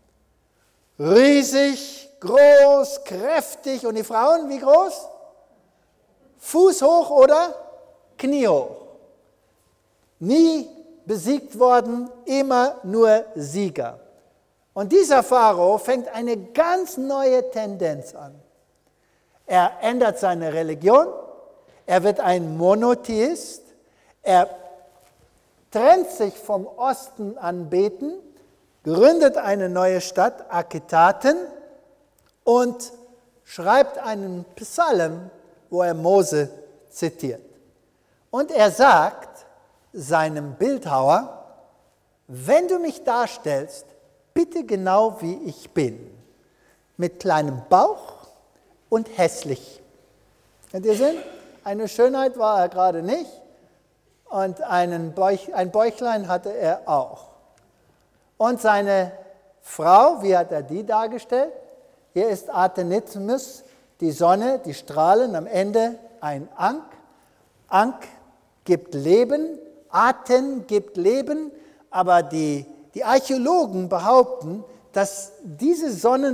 Riesig, groß, kräftig. Und die Frauen, wie groß? Fußhoch oder kniehoch. Nie besiegt worden, immer nur Sieger. Und dieser Pharao fängt eine ganz neue Tendenz an. Er ändert seine Religion, er wird ein Monotheist, er trennt sich vom Osten anbeten, gründet eine neue Stadt, Akhetaten, und schreibt einen Psalm, wo er Mose zitiert. Und er sagt seinem Bildhauer, wenn du mich darstellst, bitte genau wie ich bin, mit kleinem Bauch und hässlich. Könnt ihr sehen? Eine Schönheit war er gerade nicht und ein Bäuchlein hatte er auch. Und seine Frau, wie hat er die dargestellt? Hier ist Artemismus, die Sonne, die Strahlen, am Ende ein Ankh. Ankh gibt Leben, Aten gibt Leben, aber die Archäologen behaupten, dass diese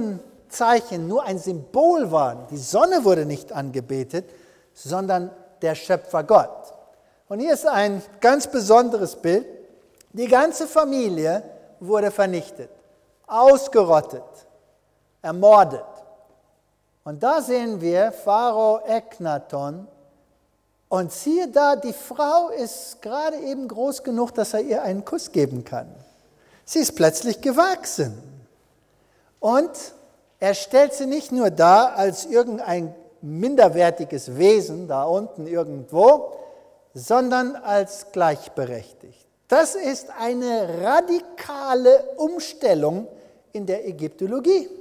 Zeichen nur ein Symbol waren. Die Sonne wurde nicht angebetet, sondern der Schöpfer Gott. Und hier ist ein ganz besonderes Bild. Die ganze Familie wurde vernichtet, ausgerottet, ermordet. Und da sehen wir Pharao Echnaton. Und siehe da, die Frau ist gerade eben groß genug, dass er ihr einen Kuss geben kann. Sie ist plötzlich gewachsen. Und er stellt sie nicht nur dar als irgendein minderwertiges Wesen da unten irgendwo, sondern als gleichberechtigt. Das ist eine radikale Umstellung in der Ägyptologie.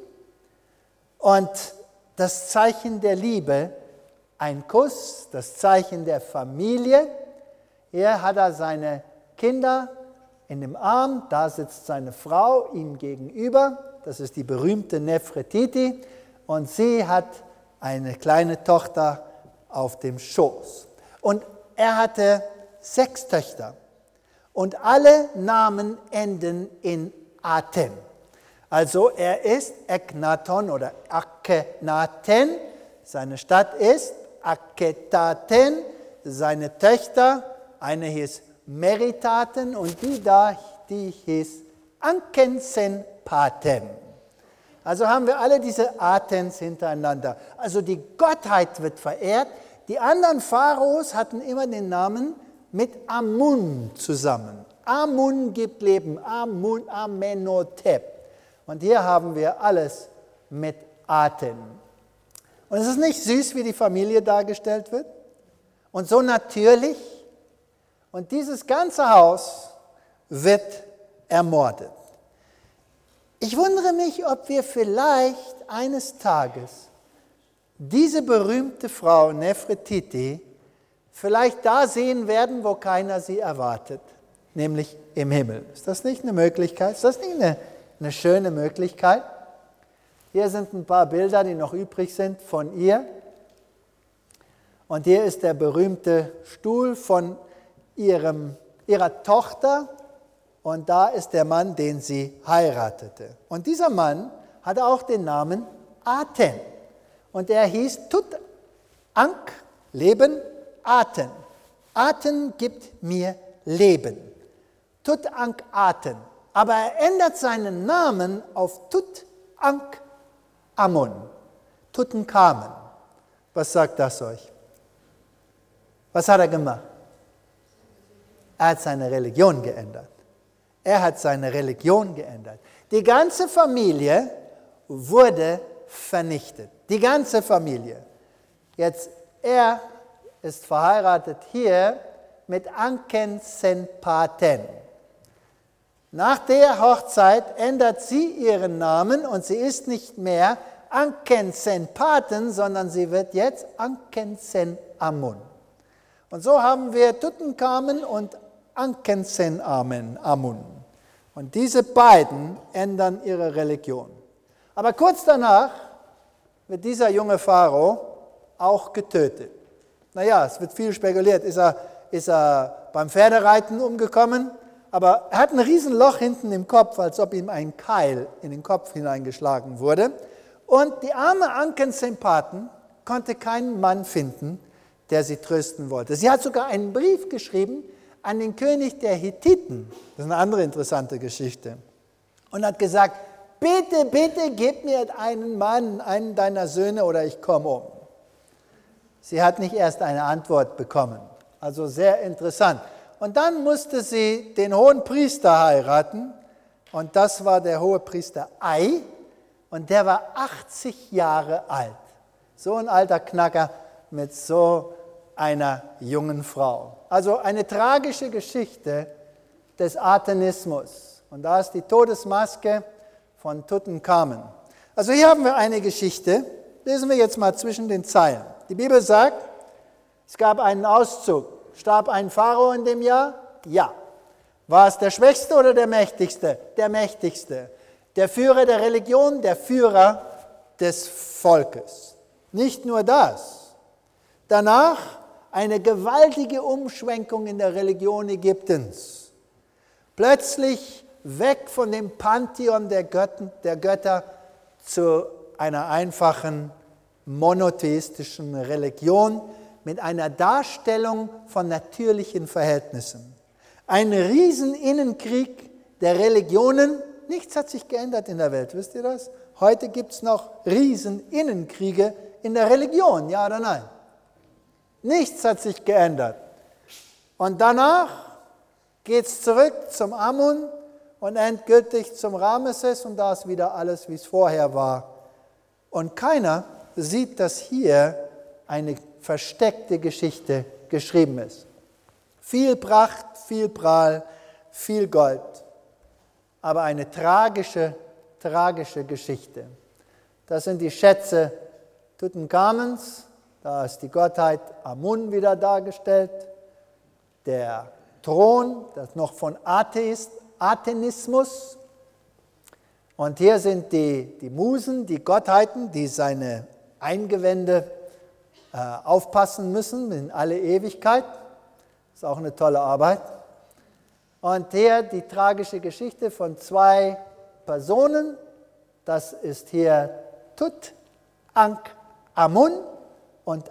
Und das Zeichen der Liebe, ein Kuss, das Zeichen der Familie. Hier hat er seine Kinder in dem Arm, da sitzt seine Frau ihm gegenüber. Das ist die berühmte Nefretiti und sie hat eine kleine Tochter auf dem Schoß. Und er hatte 6 Töchter und alle Namen enden in Aten. Also er ist Echnaton oder Akhenaten, seine Stadt ist Akhetaten, seine Töchter, eine hieß Meritaten und die hieß Ankensenpaten. Also haben wir alle diese Atens hintereinander. Also die Gottheit wird verehrt. Die anderen Pharaos hatten immer den Namen mit Amun zusammen. Amun gibt Leben, Amun, Amenhotep. Und hier haben wir alles mit Aten. Und es ist nicht süß, wie die Familie dargestellt wird. Und so natürlich. Und dieses ganze Haus wird ermordet. Ich wundere mich, ob wir vielleicht eines Tages diese berühmte Frau Nefretiti vielleicht da sehen werden, wo keiner sie erwartet, nämlich im Himmel. Ist das nicht eine Möglichkeit? Ist das nicht eine schöne Möglichkeit? Hier sind ein paar Bilder, die noch übrig sind von ihr. Und hier ist der berühmte Stuhl von ihrer Tochter. Und da ist der Mann, den sie heiratete. Und dieser Mann hatte auch den Namen Aten. Und er hieß Tut-Ankh, Leben, Aten. Aten gibt mir Leben. Tut-Ankh-Aten. Aber er ändert seinen Namen auf Tut-Ankh-Amun. Tutanchamen. Was sagt das euch? Was hat er gemacht? Er hat seine Religion geändert. Er hat seine Religion geändert. Die ganze Familie wurde vernichtet. Die ganze Familie. Jetzt, er ist verheiratet hier mit Ankensenpaten. Nach der Hochzeit ändert sie ihren Namen und sie ist nicht mehr Ankensenpaten, sondern sie wird jetzt Ankensenamun. Und so haben wir Tutanchamen und Ankensenamun. Und diese beiden ändern ihre Religion. Aber kurz danach wird dieser junge Pharao auch getötet. Naja, es wird viel spekuliert. Ist er beim Pferdereiten umgekommen? Aber er hat ein Riesenloch hinten im Kopf, als ob ihm ein Keil in den Kopf hineingeschlagen wurde. Und die arme Ankensenpaten konnte keinen Mann finden, der sie trösten wollte. Sie hat sogar einen Brief geschrieben an den König der Hethiten. Das ist eine andere interessante Geschichte. Und hat gesagt, bitte, bitte gib mir einen Mann, einen deiner Söhne oder ich komme um. Sie hat nicht erst eine Antwort bekommen. Also sehr interessant. Und dann musste sie den hohen Priester heiraten. Und das war der hohe Priester Ai. Und der war 80 Jahre alt. So ein alter Knacker mit so einer jungen Frau. Also eine tragische Geschichte des Athenismus. Und da ist die Todesmaske von Tutanchamen. Also hier haben wir eine Geschichte, lesen wir jetzt mal zwischen den Zeilen. Die Bibel sagt, es gab einen Auszug. Starb ein Pharao in dem Jahr? Ja. War es der Schwächste oder der Mächtigste? Der Mächtigste. Der Führer der Religion, der Führer des Volkes. Nicht nur das. Danach eine gewaltige Umschwenkung in der Religion Ägyptens. Plötzlich weg von dem Pantheon der Götter zu einer einfachen monotheistischen Religion mit einer Darstellung von natürlichen Verhältnissen. Ein Rieseninnenkrieg der Religionen. Nichts hat sich geändert in der Welt, wisst ihr das? Heute gibt es noch Rieseninnenkriege in der Religion, ja oder nein? Nichts hat sich geändert. Und danach geht es zurück zum Amun und endgültig zum Ramesses und da ist wieder alles, wie es vorher war. Und keiner sieht, dass hier eine versteckte Geschichte geschrieben ist. Viel Pracht, viel Prahl, viel Gold, aber eine tragische Geschichte. Das sind die Schätze Tutankamons, da ist die Gottheit Amun wieder dargestellt, der Thron, das noch von Athenismus. Und hier sind die Musen, die Gottheiten, die seine Eingewände aufpassen müssen in alle Ewigkeit. Das ist auch eine tolle Arbeit. Und hier die tragische Geschichte von zwei Personen. Das ist hier Tutankhamun und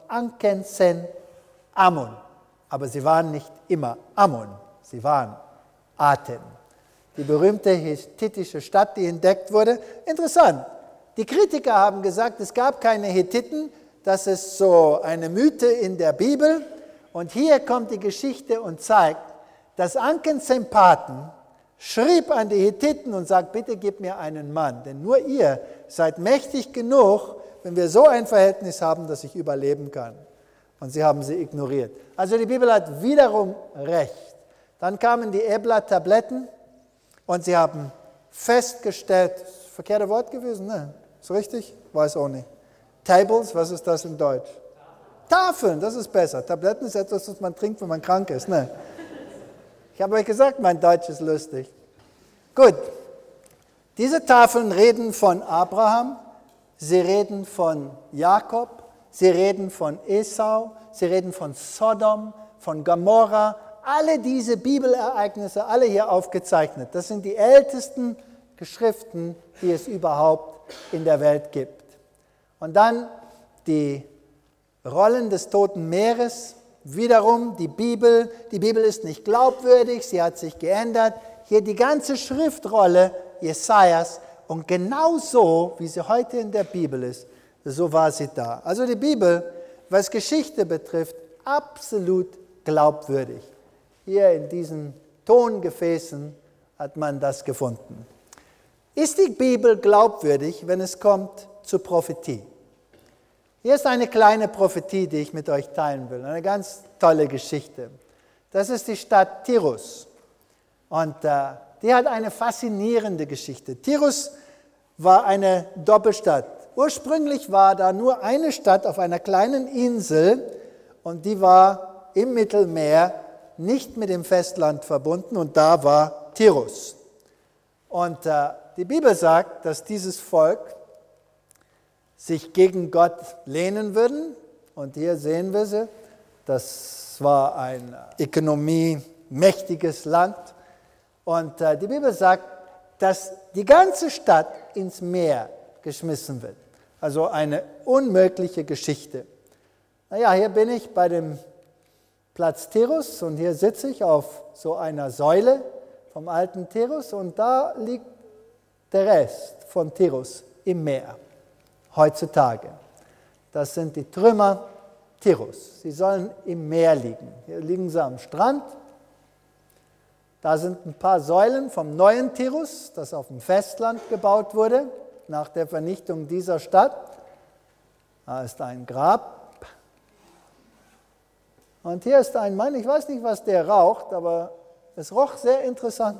Ankhensen-Amun. Aber sie waren nicht immer Amun, sie waren Aten. Die berühmte hethitische Stadt, die entdeckt wurde. Interessant, die Kritiker haben gesagt, es gab keine Hethiten, das ist so eine Mythe in der Bibel. Und hier kommt die Geschichte und zeigt, dass Ankhensen-Paten schrieb an die Hethiten und sagt, bitte gib mir einen Mann, denn nur ihr seid mächtig genug, wenn wir so ein Verhältnis haben, dass ich überleben kann. Und sie haben sie ignoriert. Also die Bibel hat wiederum recht. Dann kamen die Ebla-Tabletten und sie haben festgestellt, verkehrte Wort gewesen, ne? Ist richtig? Weiß auch nicht. Tables, was ist das in Deutsch? Tafeln, das ist besser. Tabletten ist etwas, was man trinkt, wenn man krank ist. Ne? Ich habe euch gesagt, mein Deutsch ist lustig. Gut, diese Tafeln reden von Abraham, sie reden von Jakob, sie reden von Esau, sie reden von Sodom, von Gomorra. Alle diese Bibelereignisse, alle hier aufgezeichnet, das sind die ältesten Geschriften, die es überhaupt in der Welt gibt. Und dann die Rollen des Toten Meeres, wiederum die Bibel ist nicht glaubwürdig, sie hat sich geändert. Hier die ganze Schriftrolle Jesajas und genau so, wie sie heute in der Bibel ist, so war sie da. Also die Bibel, was Geschichte betrifft, absolut glaubwürdig. Hier in diesen Tongefäßen hat man das gefunden. Ist die Bibel glaubwürdig, wenn es kommt zur Prophetie? Hier ist eine kleine Prophetie, die ich mit euch teilen will. Eine ganz tolle Geschichte. Das ist die Stadt Tirus. Und die hat eine faszinierende Geschichte. Tirus war eine Doppelstadt. Ursprünglich war da nur eine Stadt auf einer kleinen Insel und die war im Mittelmeer, nicht mit dem Festland verbunden und da war Tirus. Und die Bibel sagt, dass dieses Volk sich gegen Gott lehnen würden. Und hier sehen wir sie. Das war ein ökonomiemächtiges Land. Und die Bibel sagt, dass die ganze Stadt ins Meer geschmissen wird. Also eine unmögliche Geschichte. Naja, hier bin ich bei dem Platz Tirus und hier sitze ich auf so einer Säule vom alten Tirus und da liegt der Rest von Tirus im Meer. Heutzutage. Das sind die Trümmer Tirus. Sie sollen im Meer liegen. Hier liegen sie am Strand. Da sind ein paar Säulen vom neuen Tirus, das auf dem Festland gebaut wurde, nach der Vernichtung dieser Stadt. Da ist ein Grab. Und hier ist ein Mann, ich weiß nicht, was der raucht, aber es roch sehr interessant.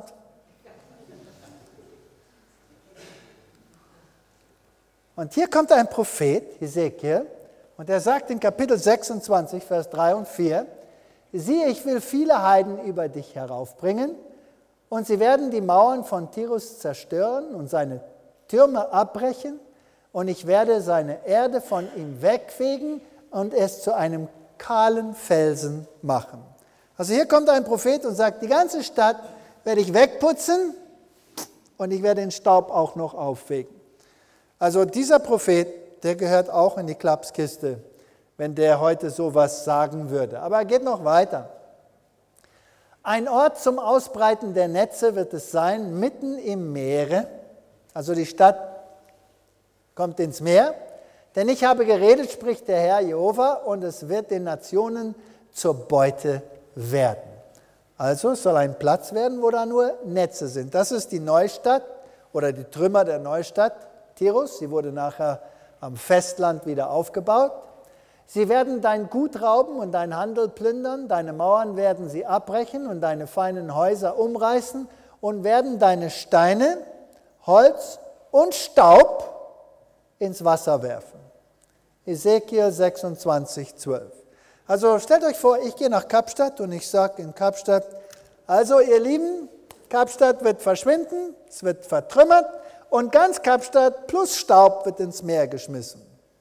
Und hier kommt ein Prophet, Hesekiel, und er sagt in Kapitel 26, Vers 3 und 4, siehe, ich will viele Heiden über dich heraufbringen, und sie werden die Mauern von Tirus zerstören und seine Türme abbrechen, und ich werde seine Erde von ihm wegfegen und es zu einem kahlen Felsen machen. Also hier kommt ein Prophet und sagt, die ganze Stadt werde ich wegputzen und ich werde den Staub auch noch auffegen. Also dieser Prophet, der gehört auch in die Klapskiste, wenn der heute sowas sagen würde. Aber er geht noch weiter. Ein Ort zum Ausbreiten der Netze wird es sein, mitten im Meere. Also die Stadt kommt ins Meer. Denn ich habe geredet, spricht der Herr Jehova, und es wird den Nationen zur Beute werden. Also es soll ein Platz werden, wo da nur Netze sind. Das ist die Neustadt oder die Trümmer der Neustadt, Tirus. Sie wurde nachher am Festland wieder aufgebaut. Sie werden dein Gut rauben und dein Handel plündern, deine Mauern werden sie abbrechen und deine feinen Häuser umreißen und werden deine Steine, Holz und Staub ins Wasser werfen. Ezekiel 26, 12. Also stellt euch vor, ich gehe nach Kapstadt und ich sage in Kapstadt, also ihr Lieben, Kapstadt wird verschwinden, es wird vertrümmert und ganz Kapstadt plus Staub wird ins Meer geschmissen.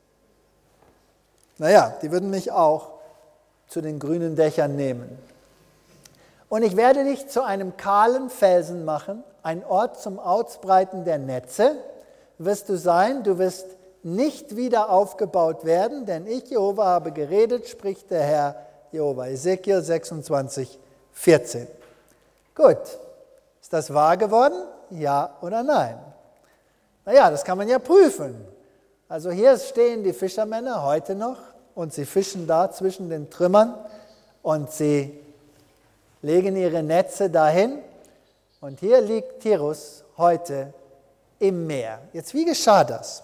Naja, die würden mich auch zu den grünen Dächern nehmen. Und ich werde dich zu einem kahlen Felsen machen, ein Ort zum Ausbreiten der Netze wirst du sein, du wirst nicht wieder aufgebaut werden, denn ich, Jehova, habe geredet, spricht der Herr Jehova. Ezekiel 26, 14. Gut, ist das wahr geworden? Ja oder nein? Naja, das kann man ja prüfen. Also hier stehen die Fischermänner heute noch und sie fischen da zwischen den Trümmern und sie legen ihre Netze dahin und hier liegt Tirus heute im Meer. Jetzt, wie geschah das?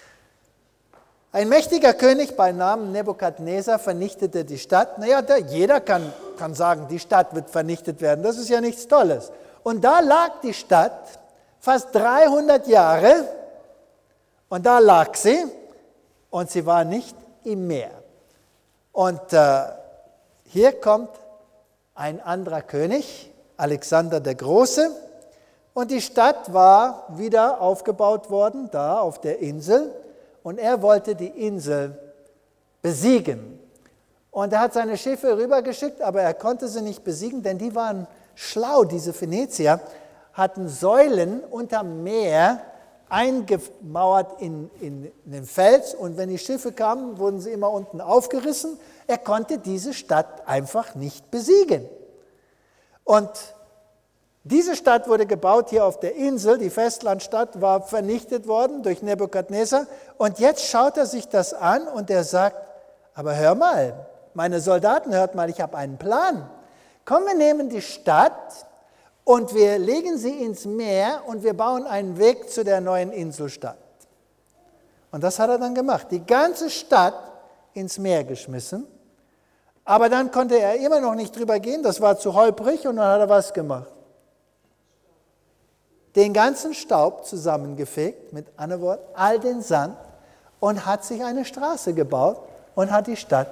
Ein mächtiger König bei Namen Nebukadnezar vernichtete die Stadt. Naja, jeder kann sagen, die Stadt wird vernichtet werden. Das ist ja nichts Tolles. Und da lag die Stadt fast 300 Jahre und da lag sie und sie war nicht im Meer. Und hier kommt ein anderer König, Alexander der Große, und die Stadt war wieder aufgebaut worden, da auf der Insel, und er wollte die Insel besiegen. Und er hat seine Schiffe rübergeschickt, aber er konnte sie nicht besiegen, denn die waren schlau, diese Phönizier, hatten Säulen unterm Meer eingemauert in den Fels und wenn die Schiffe kamen, wurden sie immer unten aufgerissen. Er konnte diese Stadt einfach nicht besiegen. Und diese Stadt wurde gebaut hier auf der Insel, die Festlandstadt war vernichtet worden durch Nebukadnezar und jetzt schaut er sich das an und er sagt, aber hör mal, meine Soldaten, hört mal, ich habe einen Plan. Komm, wir nehmen die Stadt und wir legen sie ins Meer und wir bauen einen Weg zu der neuen Inselstadt. Und das hat er dann gemacht, die ganze Stadt ins Meer geschmissen, aber dann konnte er immer noch nicht drüber gehen, das war zu holprig und dann hat er was gemacht. Den ganzen Staub zusammengefegt, mit anderen Worten, all den Sand und hat sich eine Straße gebaut und hat die Stadt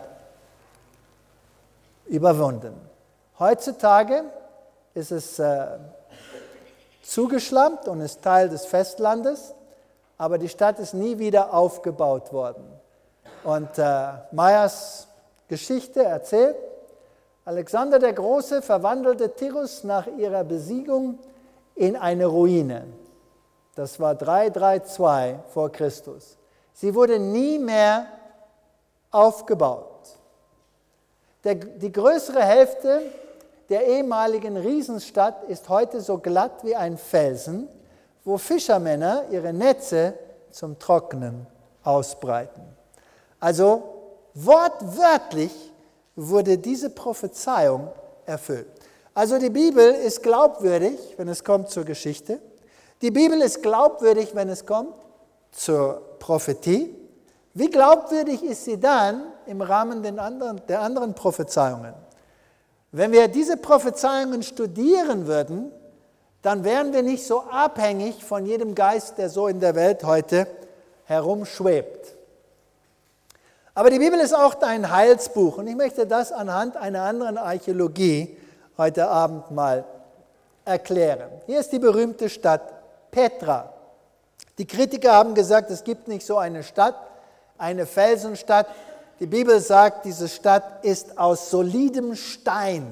überwunden. Heutzutage ist es zugeschlammt und ist Teil des Festlandes, aber die Stadt ist nie wieder aufgebaut worden. Und Meyers Geschichte erzählt, Alexander der Große verwandelte Tirus nach ihrer Besiegung in eine Ruine. Das war 332 vor Christus. Sie wurde nie mehr aufgebaut. Die größere Hälfte der ehemaligen Riesenstadt ist heute so glatt wie ein Felsen, wo Fischermänner ihre Netze zum Trocknen ausbreiten. Also wortwörtlich wurde diese Prophezeiung erfüllt. Also die Bibel ist glaubwürdig, wenn es kommt zur Geschichte. Die Bibel ist glaubwürdig, wenn es kommt zur Prophetie. Wie glaubwürdig ist sie dann im Rahmen der anderen Prophezeiungen? Wenn wir diese Prophezeiungen studieren würden, dann wären wir nicht so abhängig von jedem Geist, der so in der Welt heute herumschwebt. Aber die Bibel ist auch ein Heilsbuch und ich möchte das anhand einer anderen Archäologie heute Abend mal erklären. Hier ist die berühmte Stadt Petra. Die Kritiker haben gesagt, es gibt nicht so eine Stadt, eine Felsenstadt. Die Bibel sagt, diese Stadt ist aus solidem Stein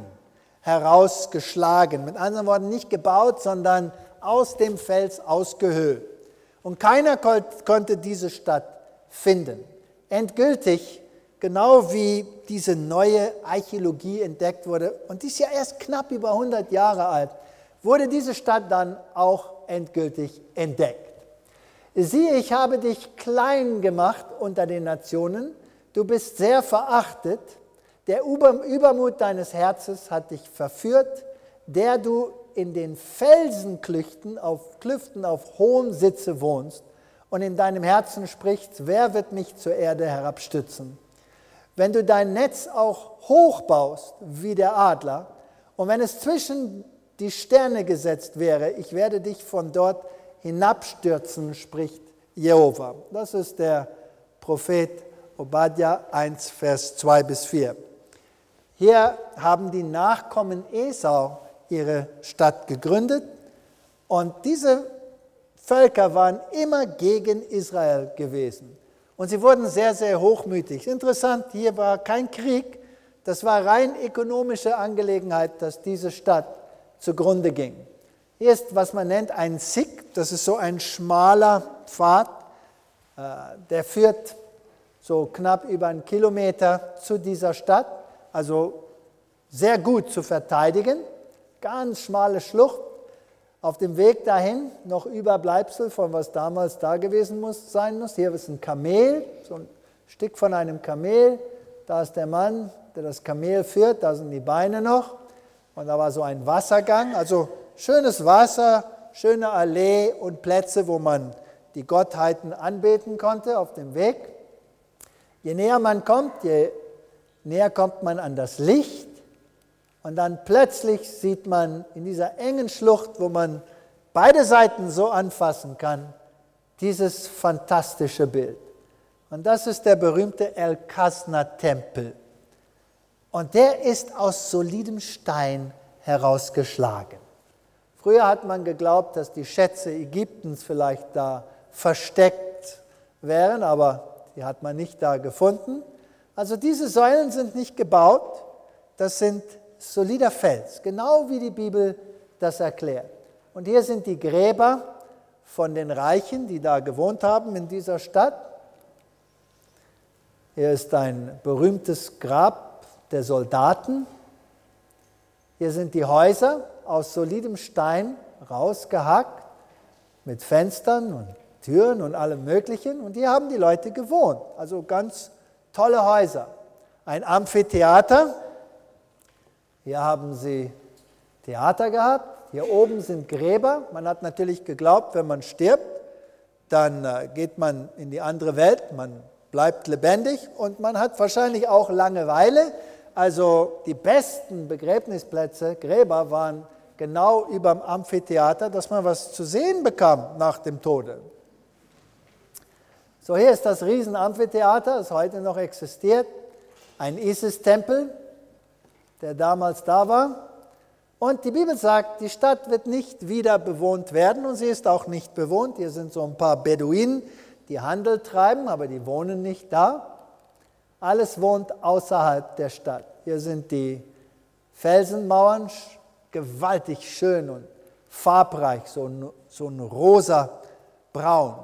herausgeschlagen. Mit anderen Worten, nicht gebaut, sondern aus dem Fels ausgehöhlt. Und keiner konnte diese Stadt finden. Endgültig, genau wie diese neue Archäologie entdeckt wurde, und die ist ja erst knapp über 100 Jahre alt, wurde diese Stadt dann auch endgültig entdeckt. Siehe, ich habe dich klein gemacht unter den Nationen, du bist sehr verachtet, der Übermut deines Herzens hat dich verführt, der du in den Felsenklüften auf hohem Sitze wohnst und in deinem Herzen sprichst, wer wird mich zur Erde herabstützen? Wenn du dein Netz auch hoch baust wie der Adler und wenn es zwischen die Sterne gesetzt wäre, ich werde dich von dort hinabstürzen, spricht Jehova. Das ist der Prophet Obadja 1, Vers 2 bis 4. Hier haben die Nachkommen Esau ihre Stadt gegründet und diese Völker waren immer gegen Israel gewesen. Und sie wurden sehr, sehr hochmütig. Interessant, hier war kein Krieg, das war rein ökonomische Angelegenheit, dass diese Stadt zugrunde ging. Hier ist, was man nennt, ein Sik, das ist so ein schmaler Pfad, der führt so knapp über 1 Kilometer zu dieser Stadt, also sehr gut zu verteidigen, ganz schmale Schlucht. Auf dem Weg dahin noch Überbleibsel von was damals da gewesen sein muss. Hier ist ein Kamel, so ein Stück von einem Kamel. Da ist der Mann, der das Kamel führt, da sind die Beine noch. Und da war so ein Wassergang, also schönes Wasser, schöne Allee und Plätze, wo man die Gottheiten anbeten konnte auf dem Weg. Je näher man kommt, je näher kommt man an das Licht. Und dann plötzlich sieht man in dieser engen Schlucht, wo man beide Seiten so anfassen kann, dieses fantastische Bild. Und das ist der berühmte El-Kasna-Tempel. Und der ist aus solidem Stein herausgeschlagen. Früher hat man geglaubt, dass die Schätze Ägyptens vielleicht da versteckt wären, aber die hat man nicht da gefunden. Also diese Säulen sind nicht gebaut, das sind solider Fels, genau wie die Bibel das erklärt. Und hier sind die Gräber von den Reichen, die da gewohnt haben in dieser Stadt. Hier ist ein berühmtes Grab der Soldaten. Hier sind die Häuser aus solidem Stein rausgehackt, mit Fenstern und Türen und allem Möglichen. Und hier haben die Leute gewohnt, also ganz tolle Häuser. Ein Amphitheater. Hier haben sie Theater gehabt, hier oben sind Gräber. Man hat natürlich geglaubt, wenn man stirbt, dann geht man in die andere Welt, man bleibt lebendig und man hat wahrscheinlich auch Langeweile. Also die besten Begräbnisplätze, Gräber, waren genau über dem Amphitheater, dass man was zu sehen bekam nach dem Tode. So, hier ist das Riesenamphitheater, das heute noch existiert, ein Isis-Tempel, der damals da war. Und die Bibel sagt, die Stadt wird nicht wieder bewohnt werden und sie ist auch nicht bewohnt. Hier sind so ein paar Beduinen, die Handel treiben, aber die wohnen nicht da. Alles wohnt außerhalb der Stadt. Hier sind die Felsenmauern, gewaltig schön und farbreich, so ein rosa-braun.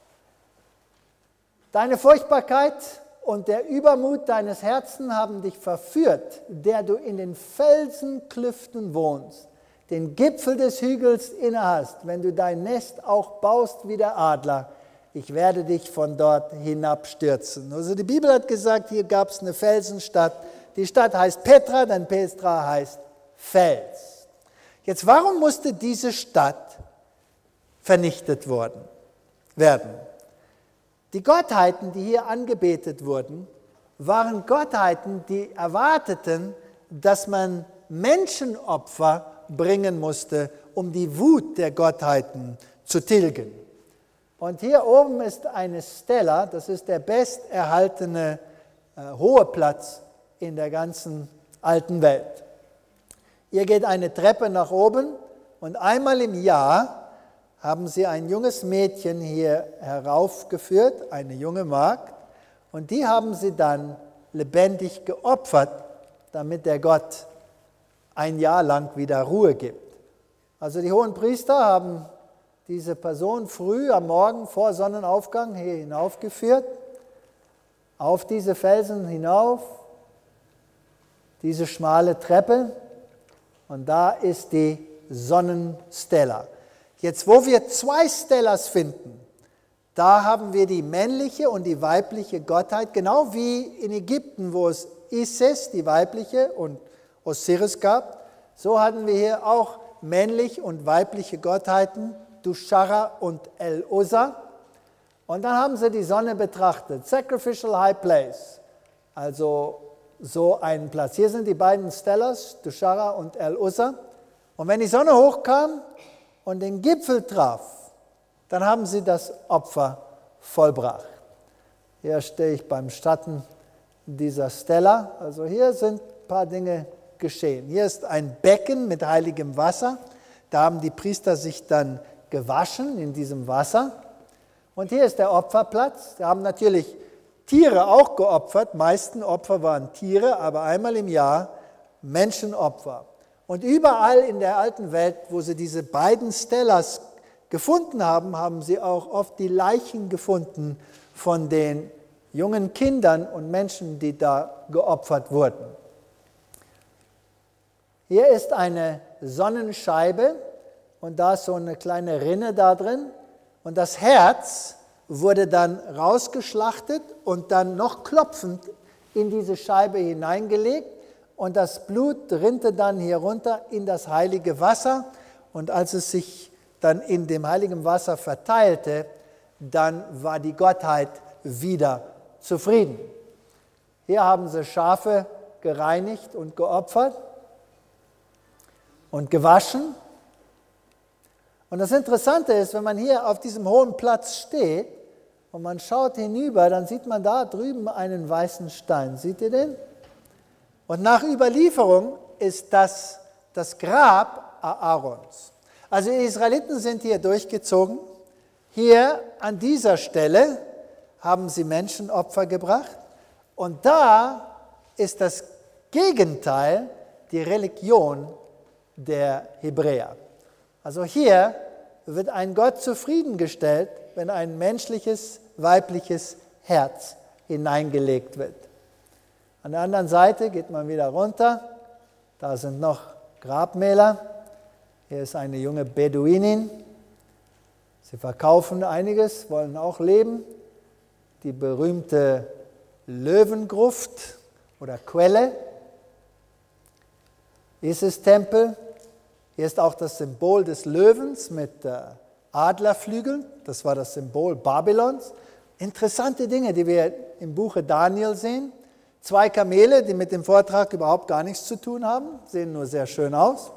Deine Furchtbarkeit und der Übermut deines Herzens haben dich verführt, der du in den Felsenklüften wohnst, den Gipfel des Hügels innehast, wenn du dein Nest auch baust wie der Adler. Ich werde dich von dort hinabstürzen. Also die Bibel hat gesagt, hier gab es eine Felsenstadt. Die Stadt heißt Petra, denn Petra heißt Fels. Jetzt, warum musste diese Stadt vernichtet werden? Die Gottheiten, die hier angebetet wurden, waren Gottheiten, die erwarteten, dass man Menschenopfer bringen musste, um die Wut der Gottheiten zu tilgen. Und hier oben ist eine Stela, das ist der besterhaltene hohe Platz in der ganzen alten Welt. Hier geht eine Treppe nach oben und einmal im Jahr haben sie ein junges Mädchen hier heraufgeführt, eine junge Magd, und die haben sie dann lebendig geopfert, damit der Gott ein Jahr lang wieder Ruhe gibt. Also die Hohenpriester haben diese Person früh am Morgen vor Sonnenaufgang hier hinaufgeführt, auf diese Felsen hinauf, diese schmale Treppe, und da ist die Sonnenstella. Jetzt, wo wir 2 Stellas finden, da haben wir die männliche und die weibliche Gottheit, genau wie in Ägypten, wo es Isis, die weibliche, und Osiris gab. So hatten wir hier auch männlich und weibliche Gottheiten, Dushara und El-Uzza. Und dann haben sie die Sonne betrachtet, Sacrificial High Place, also so einen Platz. Hier sind die beiden Stellas, Dushara und El-Uzza. Und wenn die Sonne hochkam und den Gipfel traf, dann haben sie das Opfer vollbracht. Hier stehe ich beim Schatten dieser Stella. Also hier sind ein paar Dinge geschehen. Hier ist ein Becken mit heiligem Wasser. Da haben die Priester sich dann gewaschen in diesem Wasser. Und hier ist der Opferplatz. Da haben natürlich Tiere auch geopfert. Die meisten Opfer waren Tiere, aber einmal im Jahr Menschenopfer. Und überall in der alten Welt, wo sie diese beiden Stellas gefunden haben, haben sie auch oft die Leichen gefunden von den jungen Kindern und Menschen, die da geopfert wurden. Hier ist eine Sonnenscheibe und da ist so eine kleine Rinne da drin. Und das Herz wurde dann rausgeschlachtet und dann noch klopfend in diese Scheibe hineingelegt. Und das Blut rinnte dann hier runter in das heilige Wasser. Und als es sich dann in dem heiligen Wasser verteilte, dann war die Gottheit wieder zufrieden. Hier haben sie Schafe gereinigt und geopfert und gewaschen. Und das Interessante ist, wenn man hier auf diesem hohen Platz steht und man schaut hinüber, dann sieht man da drüben einen weißen Stein. Seht ihr den? Und nach Überlieferung ist das das Grab Aarons. Also die Israeliten sind hier durchgezogen. Hier an dieser Stelle haben sie Menschenopfer gebracht. Und da ist das Gegenteil die Religion der Hebräer. Also hier wird ein Gott zufriedengestellt, wenn ein menschliches, weibliches Herz hineingelegt wird. An der anderen Seite geht man wieder runter. Da sind noch Grabmäler. Hier ist eine junge Beduinin. Sie verkaufen einiges, wollen auch leben. Die berühmte Löwengruft oder Quelle. Isis-Tempel. Hier ist auch das Symbol des Löwens mit Adlerflügeln. Das war das Symbol Babylons. Interessante Dinge, die wir im Buche Daniel sehen. 2 Kamele, die mit dem Vortrag überhaupt gar nichts zu tun haben, sehen nur sehr schön aus.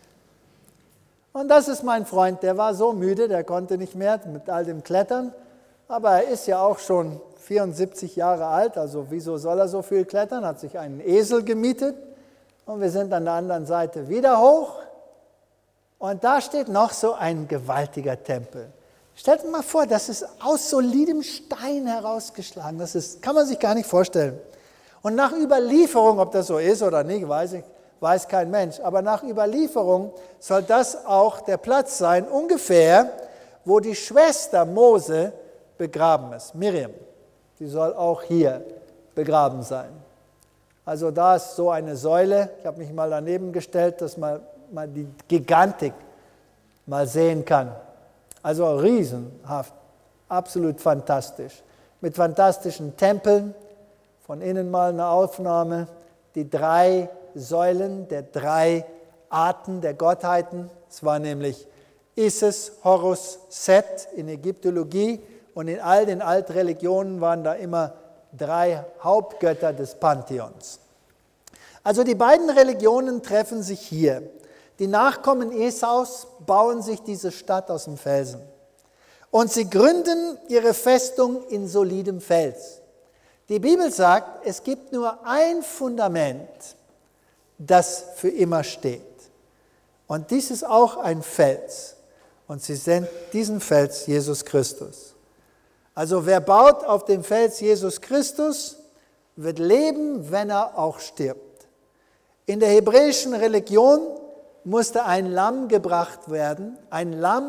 Und das ist mein Freund, der war so müde, der konnte nicht mehr mit all dem Klettern. Aber er ist ja auch schon 74 Jahre alt, also wieso soll er so viel klettern? Hat sich einen Esel gemietet und wir sind an der anderen Seite wieder hoch. Und da steht noch so ein gewaltiger Tempel. Stellt euch mal vor, das ist aus solidem Stein herausgeschlagen. Kann man sich gar nicht vorstellen. Und nach Überlieferung, ob das so ist oder nicht, weiß kein Mensch. Aber nach Überlieferung soll das auch der Platz sein, ungefähr, wo die Schwester Mose begraben ist, Miriam. Die soll auch hier begraben sein. Also da ist so eine Säule. Ich habe mich mal daneben gestellt, dass man mal die Gigantik mal sehen kann. Also riesenhaft, absolut fantastisch. Mit fantastischen Tempeln, von innen mal eine Aufnahme, die 3 Säulen der 3 Arten der Gottheiten. Es war nämlich Isis, Horus, Set in Ägyptologie und in all den Altreligionen waren da immer 3 Hauptgötter des Pantheons. Also die beiden Religionen treffen sich hier. Die Nachkommen Esaus bauen sich diese Stadt aus dem Felsen. Und sie gründen ihre Festung in solidem Fels. Die Bibel sagt, es gibt nur ein Fundament, das für immer steht. Und dies ist auch ein Fels. Und sie sind diesen Fels Jesus Christus. Also wer baut auf dem Fels Jesus Christus, wird leben, wenn er auch stirbt. In der hebräischen Religion musste ein Lamm gebracht werden, ein Lamm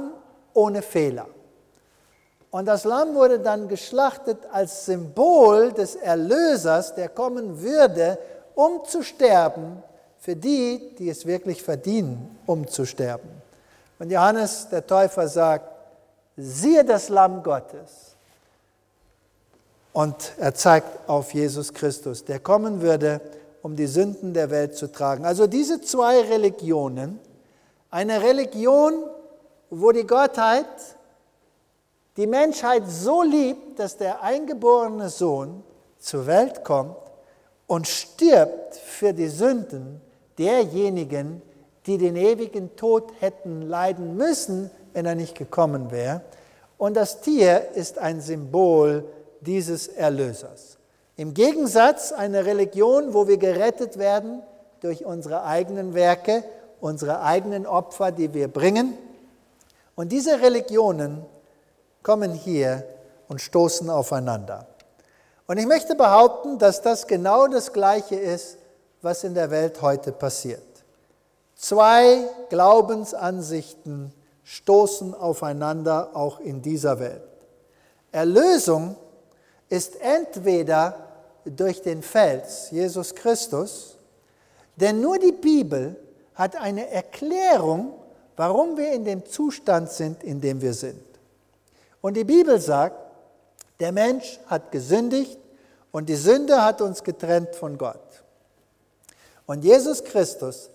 ohne Fehler. Und das Lamm wurde dann geschlachtet als Symbol des Erlösers, der kommen würde, um zu sterben, für die, die es wirklich verdienen, um zu sterben. Und Johannes, der Täufer, sagt, siehe das Lamm Gottes. Und er zeigt auf Jesus Christus, der kommen würde, um die Sünden der Welt zu tragen. Also diese zwei Religionen, eine Religion, wo die Gottheit die Menschheit so liebt, dass der eingeborene Sohn zur Welt kommt und stirbt für die Sünden derjenigen, die den ewigen Tod hätten leiden müssen, wenn er nicht gekommen wäre. Und das Tier ist ein Symbol dieses Erlösers. Im Gegensatz eine Religion, wo wir gerettet werden durch unsere eigenen Werke, unsere eigenen Opfer, die wir bringen. Und diese Religionen kommen hier und stoßen aufeinander. Und ich möchte behaupten, dass das genau das Gleiche ist, was in der Welt heute passiert. Zwei Glaubensansichten stoßen aufeinander auch in dieser Welt. Erlösung ist entweder durch den Fels, Jesus Christus, denn nur die Bibel hat eine Erklärung, warum wir in dem Zustand sind, in dem wir sind. Und die Bibel sagt, der Mensch hat gesündigt und die Sünde hat uns getrennt von Gott. Und Jesus Christus,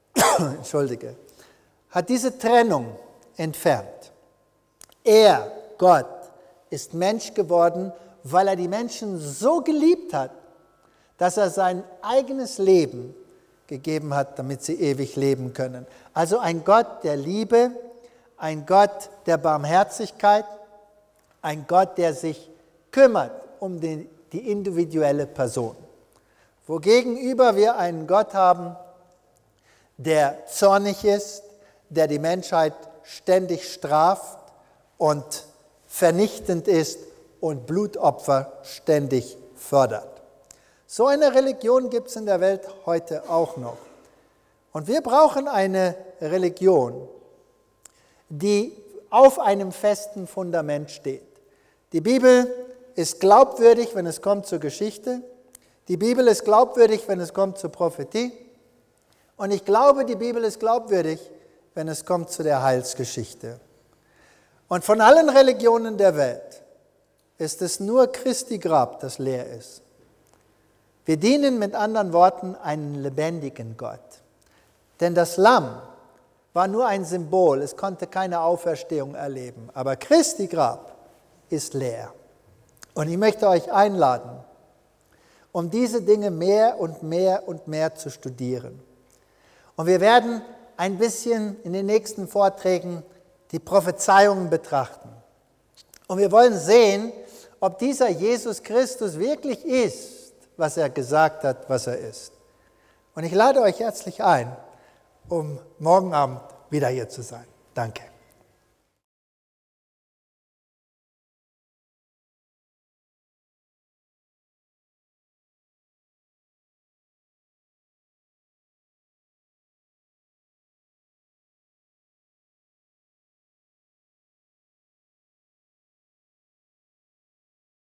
hat diese Trennung entfernt. Er, Gott, ist Mensch geworden, weil er die Menschen so geliebt hat, dass er sein eigenes Leben gegeben hat, damit sie ewig leben können. Also ein Gott der Liebe, ein Gott der Barmherzigkeit, ein Gott, der sich kümmert um die individuelle Person. Wogegenüber wir einen Gott haben, der zornig ist, der die Menschheit ständig straft und vernichtend ist und Blutopfer ständig fördert. So eine Religion gibt es in der Welt heute auch noch. Und wir brauchen eine Religion, die auf einem festen Fundament steht. Die Bibel ist glaubwürdig, wenn es kommt zur Geschichte. Die Bibel ist glaubwürdig, wenn es kommt zur Prophetie. Und ich glaube, die Bibel ist glaubwürdig, wenn es kommt zu der Heilsgeschichte. Und von allen Religionen der Welt ist es nur Christi Grab, das leer ist. Wir dienen mit anderen Worten einen lebendigen Gott. Denn das Lamm war nur ein Symbol, es konnte keine Auferstehung erleben. Aber Christi Grab ist leer. Und ich möchte euch einladen, um diese Dinge mehr und mehr und mehr zu studieren. Und wir werden ein bisschen in den nächsten Vorträgen die Prophezeiungen betrachten. Und wir wollen sehen, ob dieser Jesus Christus wirklich ist, was er gesagt hat, was er ist. Und ich lade euch herzlich ein, um morgen Abend wieder hier zu sein. Danke.